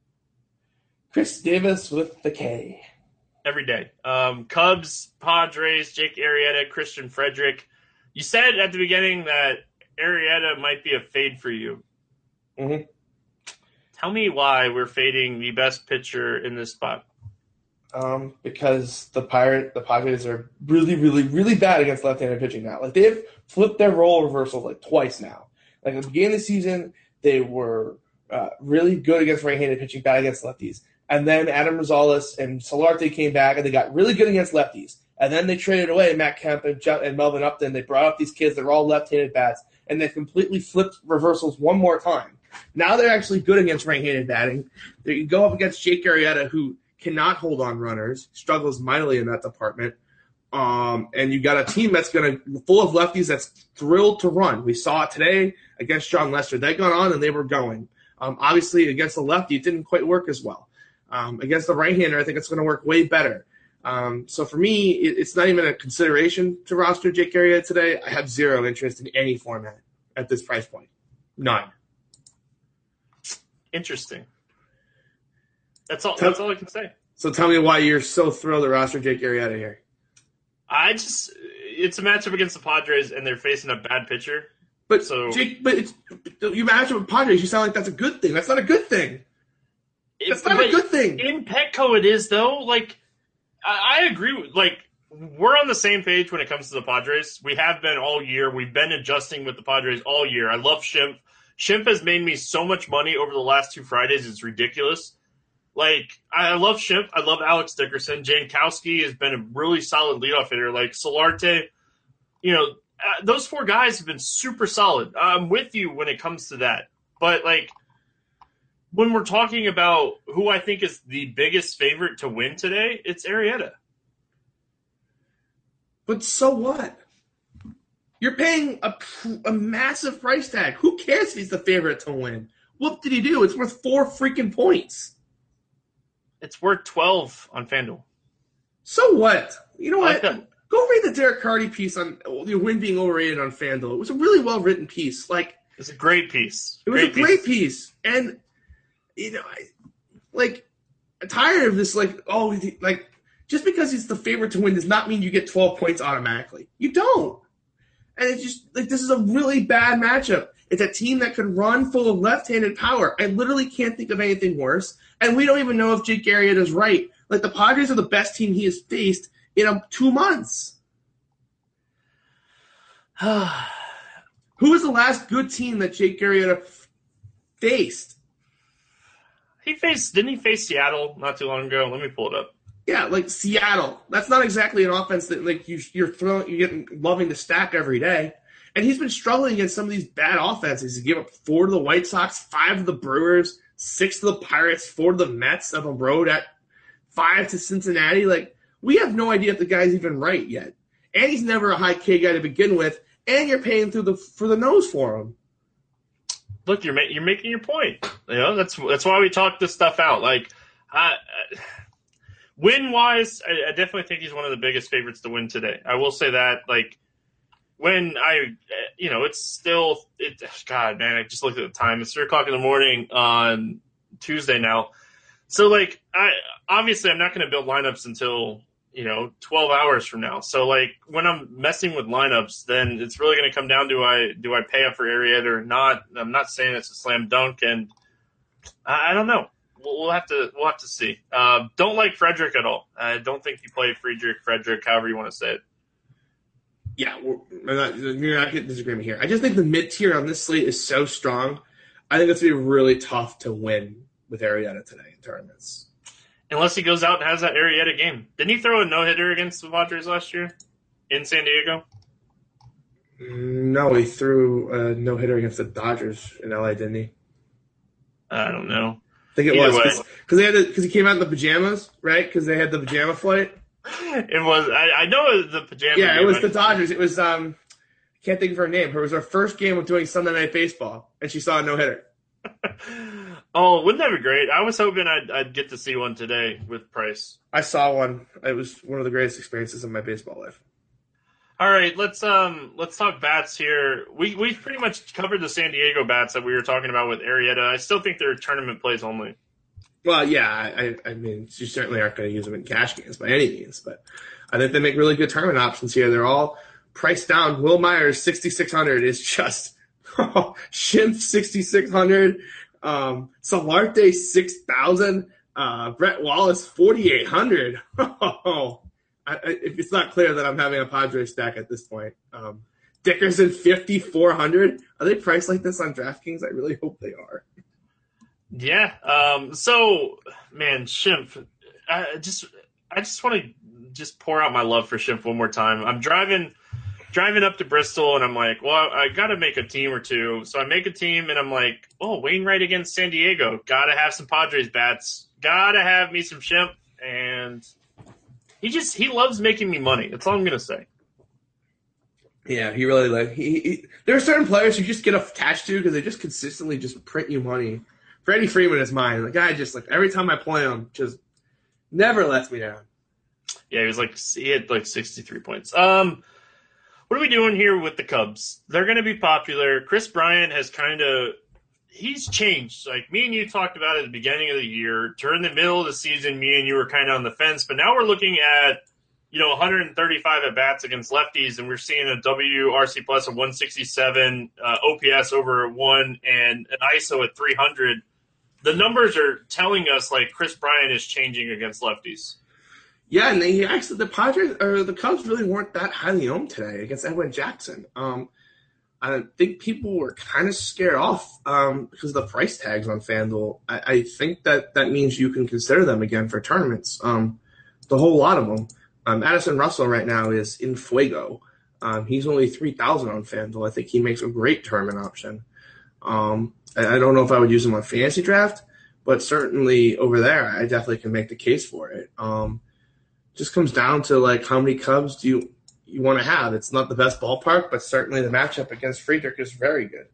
Speaker 4: Chris Davis with the K.
Speaker 3: Every day. Um, Cubs, Padres, Jake Arrieta, Christian Frederick. You said at the beginning that Arrieta might be a fade for you.
Speaker 4: Mm-hmm.
Speaker 3: Tell me why we're fading the best pitcher in this spot.
Speaker 4: Um, because the Pirate, the Padres are really, really, really bad against left-handed pitching now. Like they've flipped their role reversal like twice now. Like at the beginning of the season, they were uh, really good against right-handed pitching, bad against lefties. And then Adam Rosales and Solarte came back, and they got really good against lefties. And then they traded away Matt Kemp and, Je- and Melvin Upton. They brought up these kids that are all left-handed bats, and they completely flipped reversals one more time. Now they're actually good against right-handed batting. They go up against Jake Arrieta, who cannot hold on runners, struggles mightily in that department. Um, and you got a team that's going to full of lefties that's thrilled to run. We saw it today against John Lester. They got on and they were going. Um, obviously, against the lefty, it didn't quite work as well. Um, against the right-hander, I think it's going to work way better. Um, so for me, it, it's not even a consideration to roster Jake Arrieta today. I have zero interest in any format at this price point. None.
Speaker 3: Interesting. That's all. Tell, that's all I can say.
Speaker 4: So tell me why you're so thrilled to roster Jake Arrieta here.
Speaker 3: I just, it's a matchup against the Padres, and they're facing a bad pitcher.
Speaker 4: But
Speaker 3: so,
Speaker 4: Jake, but it's, you match up with Padres, you sound like that's a good thing. That's not a good thing. That's not a good thing.
Speaker 3: In Petco, it is though. Like, I, I agree with like. We're on the same page when it comes to the Padres. We have been all year. We've been adjusting with the Padres all year. I love Schimpf. Schimpf has made me so much money over the last two Fridays. It's ridiculous. Like, I love Schimpf. I love Alex Dickerson. Jankowski has been a really solid leadoff hitter. Like, Solarte, you know, uh, those four guys have been super solid. I'm with you when it comes to that. But, like, when we're talking about who I think is the biggest favorite to win today, it's Arrieta.
Speaker 4: But so what? You're paying a, a massive price tag. Who cares if he's the favorite to win? What did he do? It's worth four freaking points.
Speaker 3: It's worth twelve on FanDuel.
Speaker 4: So what? You know what?
Speaker 3: Like
Speaker 4: Go read the Derek Carty piece on the win being overrated on FanDuel. It was a really well-written piece. Like,
Speaker 3: it's a great piece.
Speaker 4: It was
Speaker 3: great
Speaker 4: a great
Speaker 3: piece.
Speaker 4: piece. And, you know, I, like, I'm tired of this, like, oh, like, just because he's the favorite to win does not mean you get twelve points automatically. You don't. And it's just, like, this is a really bad matchup. It's a team that could run full of left-handed power. I literally can't think of anything worse. And we don't even know if Jake Arrieta is right. Like, the Padres are the best team he has faced in a, two months. Who was the last good team that Jake Arrieta f- faced?
Speaker 3: He faced, didn't he face Seattle not too long ago? Let me pull it up.
Speaker 4: Yeah, like Seattle. That's not exactly an offense that like you, you're throwing, you're getting loving to stack every day. And he's been struggling against some of these bad offenses. He gave up four to the White Sox, five to the Brewers, six to the Pirates, four to the Mets on the road at five to Cincinnati. Like, we have no idea if the guy's even right yet. And he's never a high K guy to begin with. And you're paying through the for the nose for him.
Speaker 3: Look, you're ma- you're making your point. You know, that's that's why we talk this stuff out. Like, I, I, win wise, I, I definitely think he's one of the biggest favorites to win today. I will say that. Like, when I, you know, it's still, it, God, man, I just looked at the time. It's three o'clock in the morning on Tuesday now. So, like, I obviously I'm not going to build lineups until, you know, twelve hours from now. So, like, when I'm messing with lineups, then it's really going to come down to I do I pay up for Arrieta or not. I'm not saying it's a slam dunk, and I, I don't know. We'll, we'll have to we'll have to see. Uh, don't like Frederick at all. I don't think you play Friedrich, Frederick, however you want to say it.
Speaker 4: Yeah, we're not, you're not getting disagreement here. I just think the mid tier on this slate is so strong. I think it's going to be really tough to win with Arrieta today in tournaments. Unless
Speaker 3: he goes out and has that Arrieta game. Didn't he throw a no-hitter against the Padres last year in San Diego?
Speaker 4: No, he threw a no-hitter against the Dodgers in L A, didn't he?
Speaker 3: I don't know.
Speaker 4: I think it
Speaker 3: Either
Speaker 4: was because they had because he came out in the pajamas, right? Because they had the pajama flight.
Speaker 3: It was. I, I know it was the pajama.
Speaker 4: Yeah,
Speaker 3: game.
Speaker 4: it was the Dodgers. It was. Um, I can't think of her name. It was her first game of doing Sunday Night Baseball, and she saw a no-hitter.
Speaker 3: Oh, wouldn't that be great? I was hoping I'd, I'd get to see one today with Price.
Speaker 4: I saw one. It was one of the greatest experiences of my baseball life.
Speaker 3: All right, let's um let's talk bats here. We we pretty much covered the San Diego bats that we were talking about with Arrieta. I still think they're tournament plays only.
Speaker 4: Well, yeah, I, I mean, you certainly aren't going to use them in cash games by any means, but I think they make really good tournament options here. They're all priced down. Will Myers, sixty-six hundred is just Schimpf, sixty-six hundred. Um, Solarte, six thousand. Uh, Brett Wallace, forty-eight hundred. Oh, I, I, if it's not clear that I'm having a Padres stack at this point. Um, Dickerson, fifty-four hundred. Are they priced like this on DraftKings? I really hope they are.
Speaker 3: Yeah. Um, so, man, Schimpf, I just, I just want to just pour out my love for Schimpf one more time. I'm driving, driving up to Bristol, and I'm like, well, I got to make a team or two. So I make a team, and I'm like, oh, Wainwright against San Diego. Got to have some Padres bats. Got to have me some Schimpf. And he just, he loves making me money. That's all I'm going to say.
Speaker 4: Yeah, he really like, he, he, there are certain players you just get attached to because they just consistently just print you money. Freddie Freeman is mine. The guy just, like, every time I play him, just never lets me down.
Speaker 3: Yeah, he was like, he had like sixty-three points. Um, what are we doing here with the Cubs? They're going to be popular. Chris Bryant has kind of, he's changed. Like, me and you talked about it at the beginning of the year. During the middle of the season, me and you were kind of on the fence. But now we're looking at, you know, one hundred thirty-five at-bats against lefties, and we're seeing a W R C plus of one sixty-seven, uh, O P S over one, and an I S O at three hundred. The numbers are telling us, like, Chris Bryant is changing against lefties.
Speaker 4: Yeah, and they actually, the Padres, or the Cubs really weren't that highly owned today against Edwin Jackson. Um, I think people were kind of scared off um, because of the price tags on FanDuel. I, I think that that means you can consider them again for tournaments. Um, the whole lot of them. Um, Madison Russell right now is in Fuego. Um, he's only three thousand on FanDuel. I think he makes a great tournament option. Um, I, I don't know if I would use him on Fantasy Draft, but certainly over there, I definitely can make the case for it. Um, just comes down to like how many Cubs do you you want to have. It's not the best ballpark, but certainly the matchup against Friedrich is very good.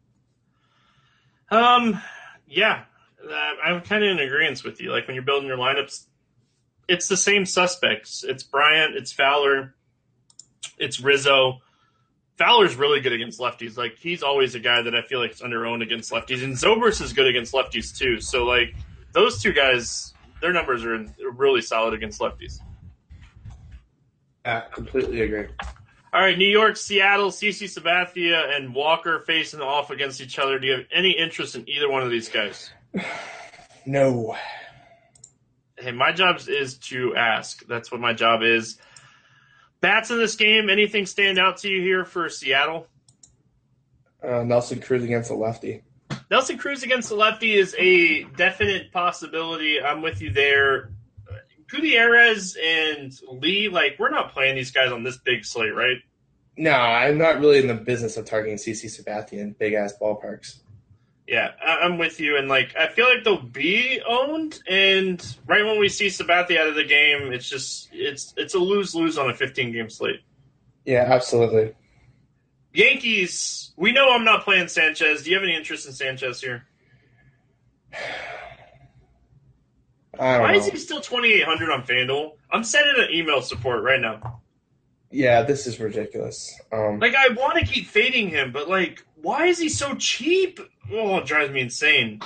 Speaker 3: Um, yeah, I'm kind of in agreement with you. Like when you're building your lineups, it's the same suspects. It's Bryant, it's Fowler, it's Rizzo. Fowler's really good against lefties. Like he's always a guy that I feel like is under-owned against lefties, and Zobrist is good against lefties too. So like those two guys, their numbers are really solid against lefties.
Speaker 4: I completely agree.
Speaker 3: All right, New York, Seattle, CeCe Sabathia, and Walker facing off against each other. Do you have any interest in either one of these guys?
Speaker 4: No.
Speaker 3: Hey, my job is to ask. That's what my job is. Bats in this game, anything stand out to you here for Seattle?
Speaker 4: Uh, Nelson Cruz against a lefty.
Speaker 3: Nelson Cruz against the lefty is a definite possibility. I'm with you there. Gutierrez and Lee, like, we're not playing these guys on this big slate, right?
Speaker 4: No, I'm not really in the business of targeting CeCe Sabathia in big-ass ballparks.
Speaker 3: Yeah, I'm with you. And, like, I feel like they'll be owned. And right when we see Sabathia out of the game, it's just it's it's a lose-lose on a fifteen-game slate.
Speaker 4: Yeah, absolutely.
Speaker 3: Yankees, we know I'm not playing Sanchez. Do you have any interest in Sanchez here?
Speaker 4: I don't
Speaker 3: Why
Speaker 4: know.
Speaker 3: is he still twenty-eight hundred on FanDuel? I'm sending an email support right now.
Speaker 4: Yeah, this is ridiculous. Um,
Speaker 3: Like, I want to keep fading him, but, like, why is he so cheap? Oh, it drives me insane.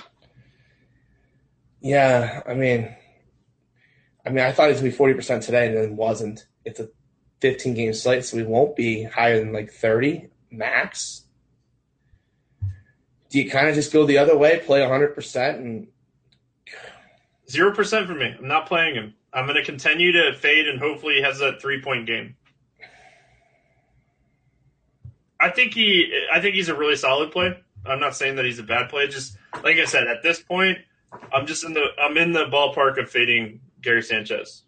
Speaker 4: yeah, I mean, I mean, I thought he was going to be forty percent today, and then wasn't. It's a fifteen-game slate, so we won't be higher than, like, thirty max. Do you kind of just go the other way, play one hundred percent, and
Speaker 3: Zero percent for me. I'm not playing him. I'm going to continue to fade, and hopefully he has that three-point game. I think he. I think he's a really solid play. I'm not saying that he's a bad play. Just like I said, at this point, I'm just in the. I'm in the ballpark of fading Gary Sanchez.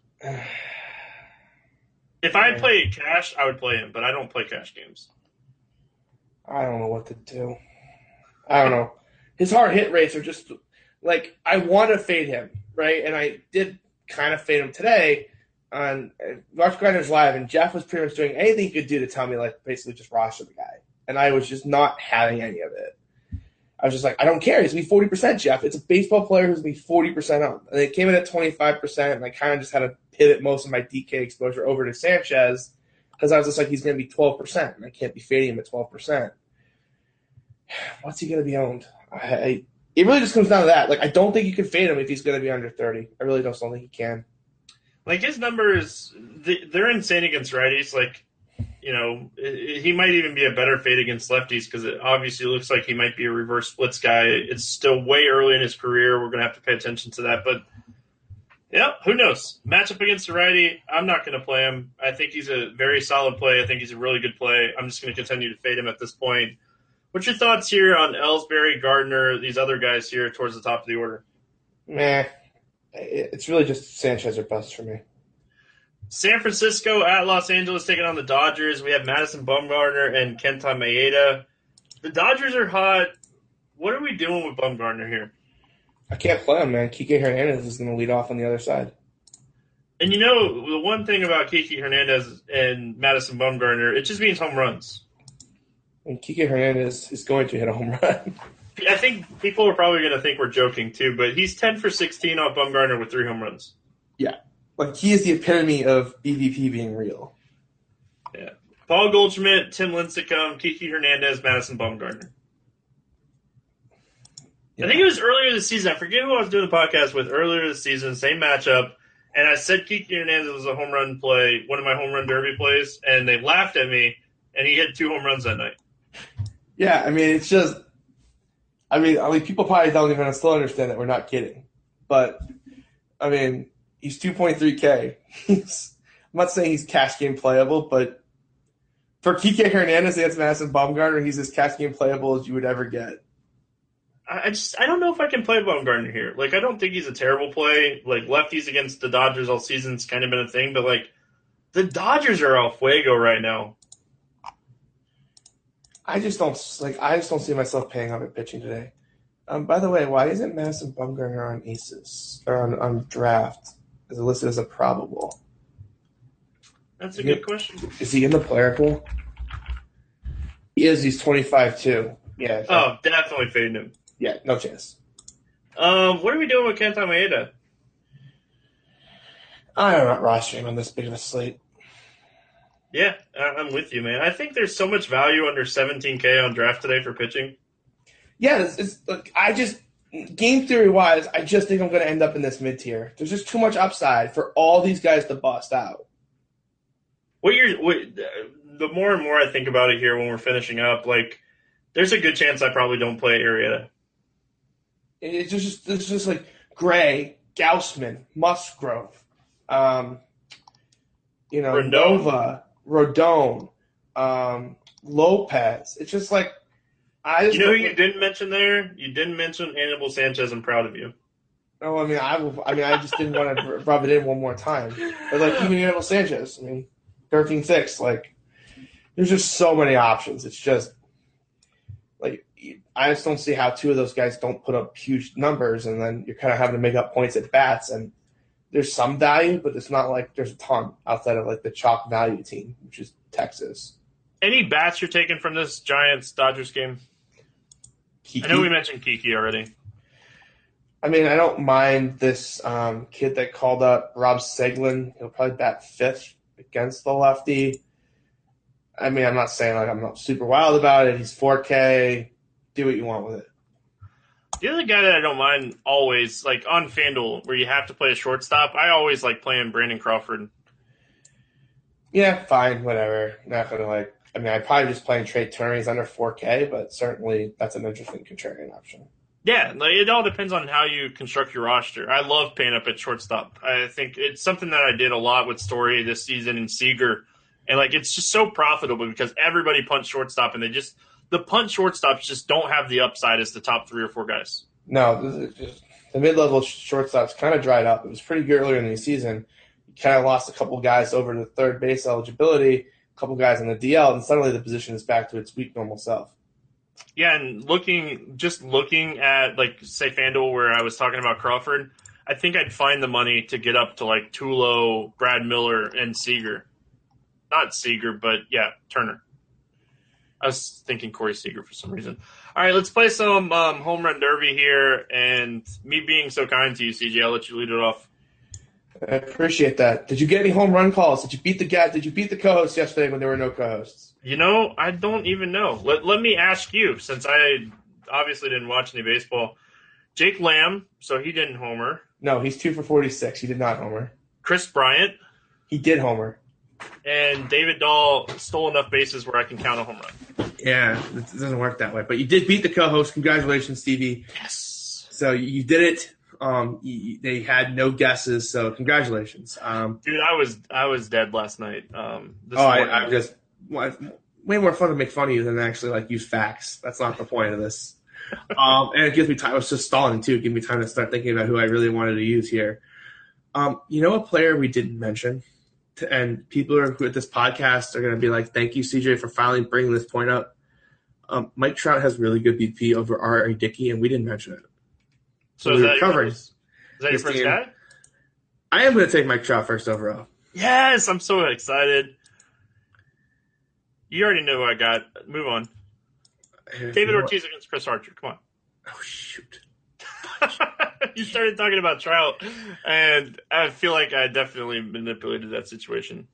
Speaker 3: If I played cash, I would play him, but I don't play cash games.
Speaker 4: I don't know what to do. I don't know. His hard hit rates are just like I want to fade him, right? And I did kind of fade him today on Watch Grinders Live, and Jeff was pretty much doing anything he could do to tell me, like, basically just roster the guy. And I was just not having any of it. I was just like, I don't care. He's going to be forty percent, Jeff. It's a baseball player who's going to be forty percent up. And it came in at twenty-five percent, and I kind of just had to pivot most of my D K exposure over to Sanchez because I was just like, he's going to be twelve percent, and I can't be fading him at twelve percent. What's he going to be owned? I, I, it really just comes down to that. Like, I don't think you can fade him if he's going to be under thirty. I really just don't think he can.
Speaker 3: Like, his numbers, they're insane against righties. Like, you know, he might even be a better fade against lefties because it obviously looks like he might be a reverse splits guy. It's still way early in his career. We're going to have to pay attention to that. But, yeah, who knows? Matchup against a righty, I'm not going to play him. I think he's a very solid play. I think he's a really good play. I'm just going to continue to fade him at this point. What's your thoughts here on Ellsbury, Gardner, these other guys here towards the top of the order?
Speaker 4: Meh. It's really just Sanchez or bust for me.
Speaker 3: San Francisco at Los Angeles taking on the Dodgers. We have Madison Bumgarner and Kenta Maeda. The Dodgers are hot. What are we doing with Bumgarner here?
Speaker 4: I can't play him, man. Kike Hernandez is going to lead off on the other side.
Speaker 3: And you know, the one thing about Kike Hernandez and Madison Bumgarner, it just means home runs.
Speaker 4: And Kike Hernandez is going to hit a home run.
Speaker 3: I think people are probably going to think we're joking too, but he's ten for sixteen off Bumgarner with three home runs.
Speaker 4: Yeah. Like, he is the epitome of B V P being real.
Speaker 3: Yeah. Paul Goldschmidt, Tim Lincecum, Kike Hernandez, Madison Bumgarner. Yeah. I think it was earlier this season. I forget who I was doing the podcast with earlier this season, same matchup, and I said Kike Hernandez was a home run play, one of my home run derby plays, and they laughed at me, and he hit two home runs that night.
Speaker 4: Yeah, I mean, it's just – I mean, I mean, people probably don't even still understand that we're not kidding. But, I mean – he's two point three K. He's, I'm not saying he's cash game playable, but For Kike Hernandez against Madison Bumgarner, he's as catching and playable as you would ever get.
Speaker 3: I just I don't know if I can play Bumgarner here. Like, I don't think he's a terrible play. Like, lefties against the Dodgers all season's kind of been a thing, but like the Dodgers are al fuego right now.
Speaker 4: I just don't like. I just don't see myself paying up at pitching today. Um, by the way, why isn't Madison Bumgarner on Aces or on, on draft? Is it listed as a probable?
Speaker 3: That's a good question.
Speaker 4: Is he in the player pool? He is. He's twenty-five too. Yeah.
Speaker 3: Oh, definitely fading him.
Speaker 4: Yeah, no chance.
Speaker 3: Um, what are we doing with Kenta Maeda?
Speaker 4: I'm not rostering on this big of a slate.
Speaker 3: Yeah, I'm with you, man. I think there's so much value under seventeen K on draft today for pitching.
Speaker 4: Yeah, it's, it's look, I just game theory wise, I just think I'm going to end up in this mid tier. There's just too much upside for all these guys to bust out.
Speaker 3: What you're, what, the more and more I think about it here when we're finishing up, like there's a good chance I probably don't play Arrieta.
Speaker 4: It's just it's just like Gray, Gaussman, Musgrove, um, you know,
Speaker 3: Rodon.
Speaker 4: Nova, Rodon, um, Lopez. It's just like I. Just
Speaker 3: you know who you didn't mention there? You didn't mention Anibal Sanchez. I'm proud of you.
Speaker 4: No, I mean I. I mean I just didn't want to rub it in one more time. But like even Anibal Sanchez, I mean, thirteen six. Like there's just so many options. It's just like. I just don't see how two of those guys don't put up huge numbers, and then you're kind of having to make up points at bats. And there's some value, but it's not like there's a ton outside of like the chalk value team, which is Texas.
Speaker 3: Any bats you're taking from this Giants Dodgers game?
Speaker 4: Kiki.
Speaker 3: I know we mentioned Kiki already.
Speaker 4: I mean, I don't mind this um, kid that called up Rob Seglin. He'll probably bat fifth against the lefty. I mean, I'm not saying like I'm not super wild about it. He's four K. Do what you want with it.
Speaker 3: The other guy that I don't mind always, like on FanDuel, where you have to play a shortstop, I always like playing Brandon Crawford.
Speaker 4: Yeah, fine, whatever. Not gonna like. I mean, I'd probably just playing Trey Turner. He's under four K, but certainly that's an interesting contrarian option.
Speaker 3: Yeah, like it all depends on how you construct your roster. I love paying up at shortstop. I think it's something that I did a lot with Story this season and Seager, and like it's just so profitable because everybody punched shortstop, and they just. The punt shortstops just don't have the upside as the top three or four guys.
Speaker 4: No, just, the mid-level shortstops kind of dried up. It was pretty good earlier in the season. You kind of lost a couple guys over to third base eligibility, a couple guys on the D L, and suddenly the position is back to its weak normal self.
Speaker 3: Yeah, and looking, just looking at, like, say, FanDuel, where I was talking about Crawford, I think I'd find the money to get up to, like, Tulo, Brad Miller, and Seager. Not Seager, but, yeah, Turner. I was thinking Corey Seager for some reason. All right, let's play some um, home run derby here. And me being so kind to you, C J, I'll let you lead it off.
Speaker 4: I appreciate that. Did you get any home run calls? Did you beat the guy? Did you beat the co-host yesterday when there were no co-hosts?
Speaker 3: You know, I don't even know. Let Let me ask you, since I obviously didn't watch any baseball. Jake Lamb, so he didn't homer.
Speaker 4: No, he's two for forty-six. He did not homer.
Speaker 3: Chris Bryant.
Speaker 4: He did homer.
Speaker 3: And David Dahl stole enough bases where I can count a home run.
Speaker 4: Yeah, it doesn't work that way. But you did beat the co-host. Congratulations, Stevie.
Speaker 3: Yes.
Speaker 4: So you did it. Um, you, they had no guesses, so congratulations. Um,
Speaker 3: Dude, I was I was dead last night. Um, this
Speaker 4: oh,
Speaker 3: morning.
Speaker 4: I, I just way more fun to make fun of you than actually like use facts. That's not the point of this. um, and it gives me time. I was just stalling too. It gave me time to start thinking about who I really wanted to use here. Um, you know, a player we didn't mention. And people are, who at this podcast are going to be like, thank you, C J, for finally bringing this point up. Um, Mike Trout has really good B P over R A. Dickey, and we didn't mention it.
Speaker 3: So,
Speaker 4: so
Speaker 3: is,
Speaker 4: we
Speaker 3: that your, is that your
Speaker 4: this
Speaker 3: first
Speaker 4: game.
Speaker 3: guy?
Speaker 4: I am going to take Mike Trout first overall.
Speaker 3: Yes, I'm so excited. You already know who I got. Move on. David Ortiz against Chris Archer. Come on.
Speaker 4: Oh, shoot.
Speaker 3: You started talking about Trout, and I feel like I definitely manipulated that situation.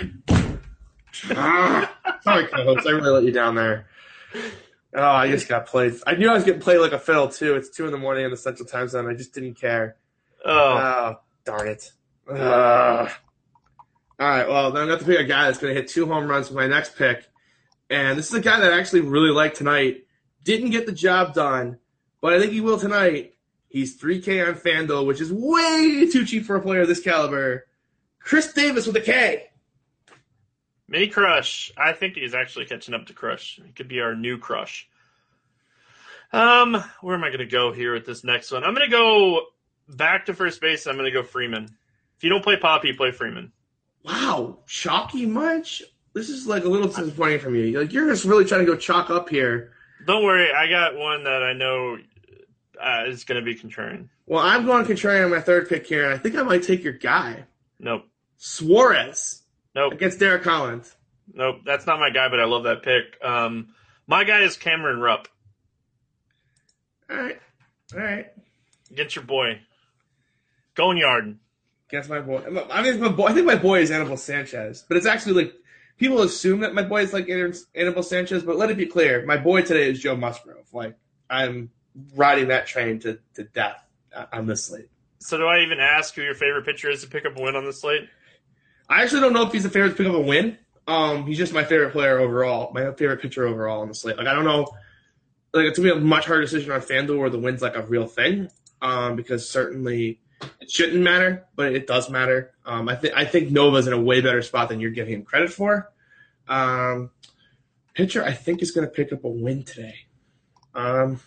Speaker 4: ah, sorry, co-host. I really let you down there. Oh, I just got played. I knew I was getting played like a fiddle, too. It's two in the morning in the Central Time Zone. I just didn't care.
Speaker 3: Oh,
Speaker 4: oh darn it. Uh, all right, well, then I'm going to pick a guy that's going to hit two home runs with my next pick. And this is a guy that I actually really like tonight. Didn't get the job done, but I think he will tonight. He's three K on FanDuel, which is way too cheap for a player of this caliber. Chris Davis with a K.
Speaker 3: Mini Crush. I think he's actually catching up to Crush. He could be our new Crush. Um, where am I going to go here with this next one? I'm going to go back to first base. I'm going to go Freeman. If you don't play Poppy, play Freeman.
Speaker 4: Wow, chalky much? This is like a little disappointing from you. Like you're just really trying to go chalk up here.
Speaker 3: Don't worry, I got one that I know uh, is going to be contrarian.
Speaker 4: Well, I'm going contrarian on my third pick here, and I think I might take your guy.
Speaker 3: Nope.
Speaker 4: Suarez.
Speaker 3: Nope.
Speaker 4: Against Derek Collins.
Speaker 3: Nope, that's not my guy, but I love that pick. Um, my guy is Cameron Rupp.
Speaker 4: All right. All right.
Speaker 3: Against your boy. Going yard.
Speaker 4: Against my boy. I mean, my boy. I think my boy is Anibal Sanchez, but it's actually like people assume that my boy is like Anibal Sanchez, but let it be clear, my boy today is Joe Musgrove. Like I'm riding that train to, to death on this slate.
Speaker 3: So do I even ask who your favorite pitcher is to pick up a win on this slate?
Speaker 4: I actually don't know if he's the favorite to pick up a win. Um, he's just my favorite player overall, my favorite pitcher overall on the slate. Like I don't know, like it's gonna be a much harder decision on FanDuel where the win's like a real thing, um, because certainly. It shouldn't matter, but it does matter. Um, I think I think Nova's in a way better spot than you're giving him credit for. Um, pitcher, I think is going to pick up a win today. Um,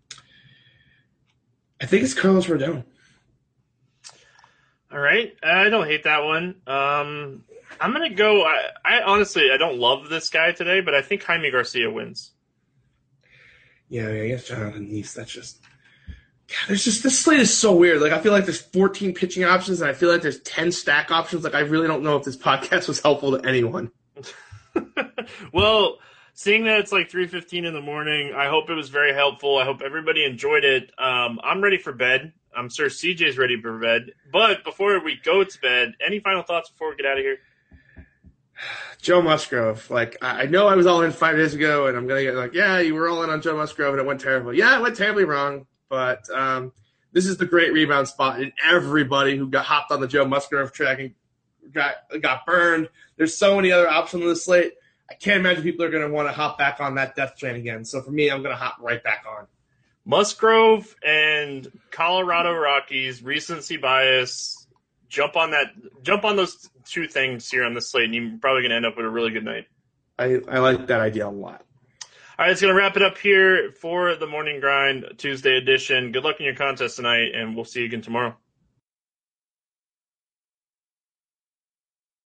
Speaker 4: I think it's Carlos Rodon.
Speaker 3: All right, I don't hate that one. Um, I'm going to go. I, I honestly I don't love this guy today, but I think Jaime Garcia wins.
Speaker 4: Yeah, I guess Jonathan Neese. That's just. God, there's just this slate is so weird. Like I feel like there's fourteen pitching options, and I feel like there's ten stack options. Like I really don't know if this podcast was helpful to anyone.
Speaker 3: Well, seeing that it's like three fifteen in the morning, I hope it was very helpful. I hope everybody enjoyed it. Um, I'm ready for bed. I'm sure C J's ready for bed. But before we go to bed, any final thoughts before we get out of here?
Speaker 4: Joe Musgrove. Like I know I was all in five days ago, and I'm gonna get like, yeah, you were all in on Joe Musgrove, and it went terrible. Yeah, it went terribly wrong. But um, this is the great rebound spot, and everybody who got hopped on the Joe Musgrove track and got got burned. There's so many other options on the slate. I can't imagine people are going to want to hop back on that death train again. So for me, I'm going to hop right back on.
Speaker 3: Musgrove and Colorado Rockies, recency bias. Jump on that. Jump on those two things here on the slate, and you're probably going to end up with a really good night.
Speaker 4: I, I like that idea a lot.
Speaker 3: All right, it's going to wrap it up here for the Morning Grind Tuesday edition. Good luck in your contest tonight, and we'll see you again tomorrow.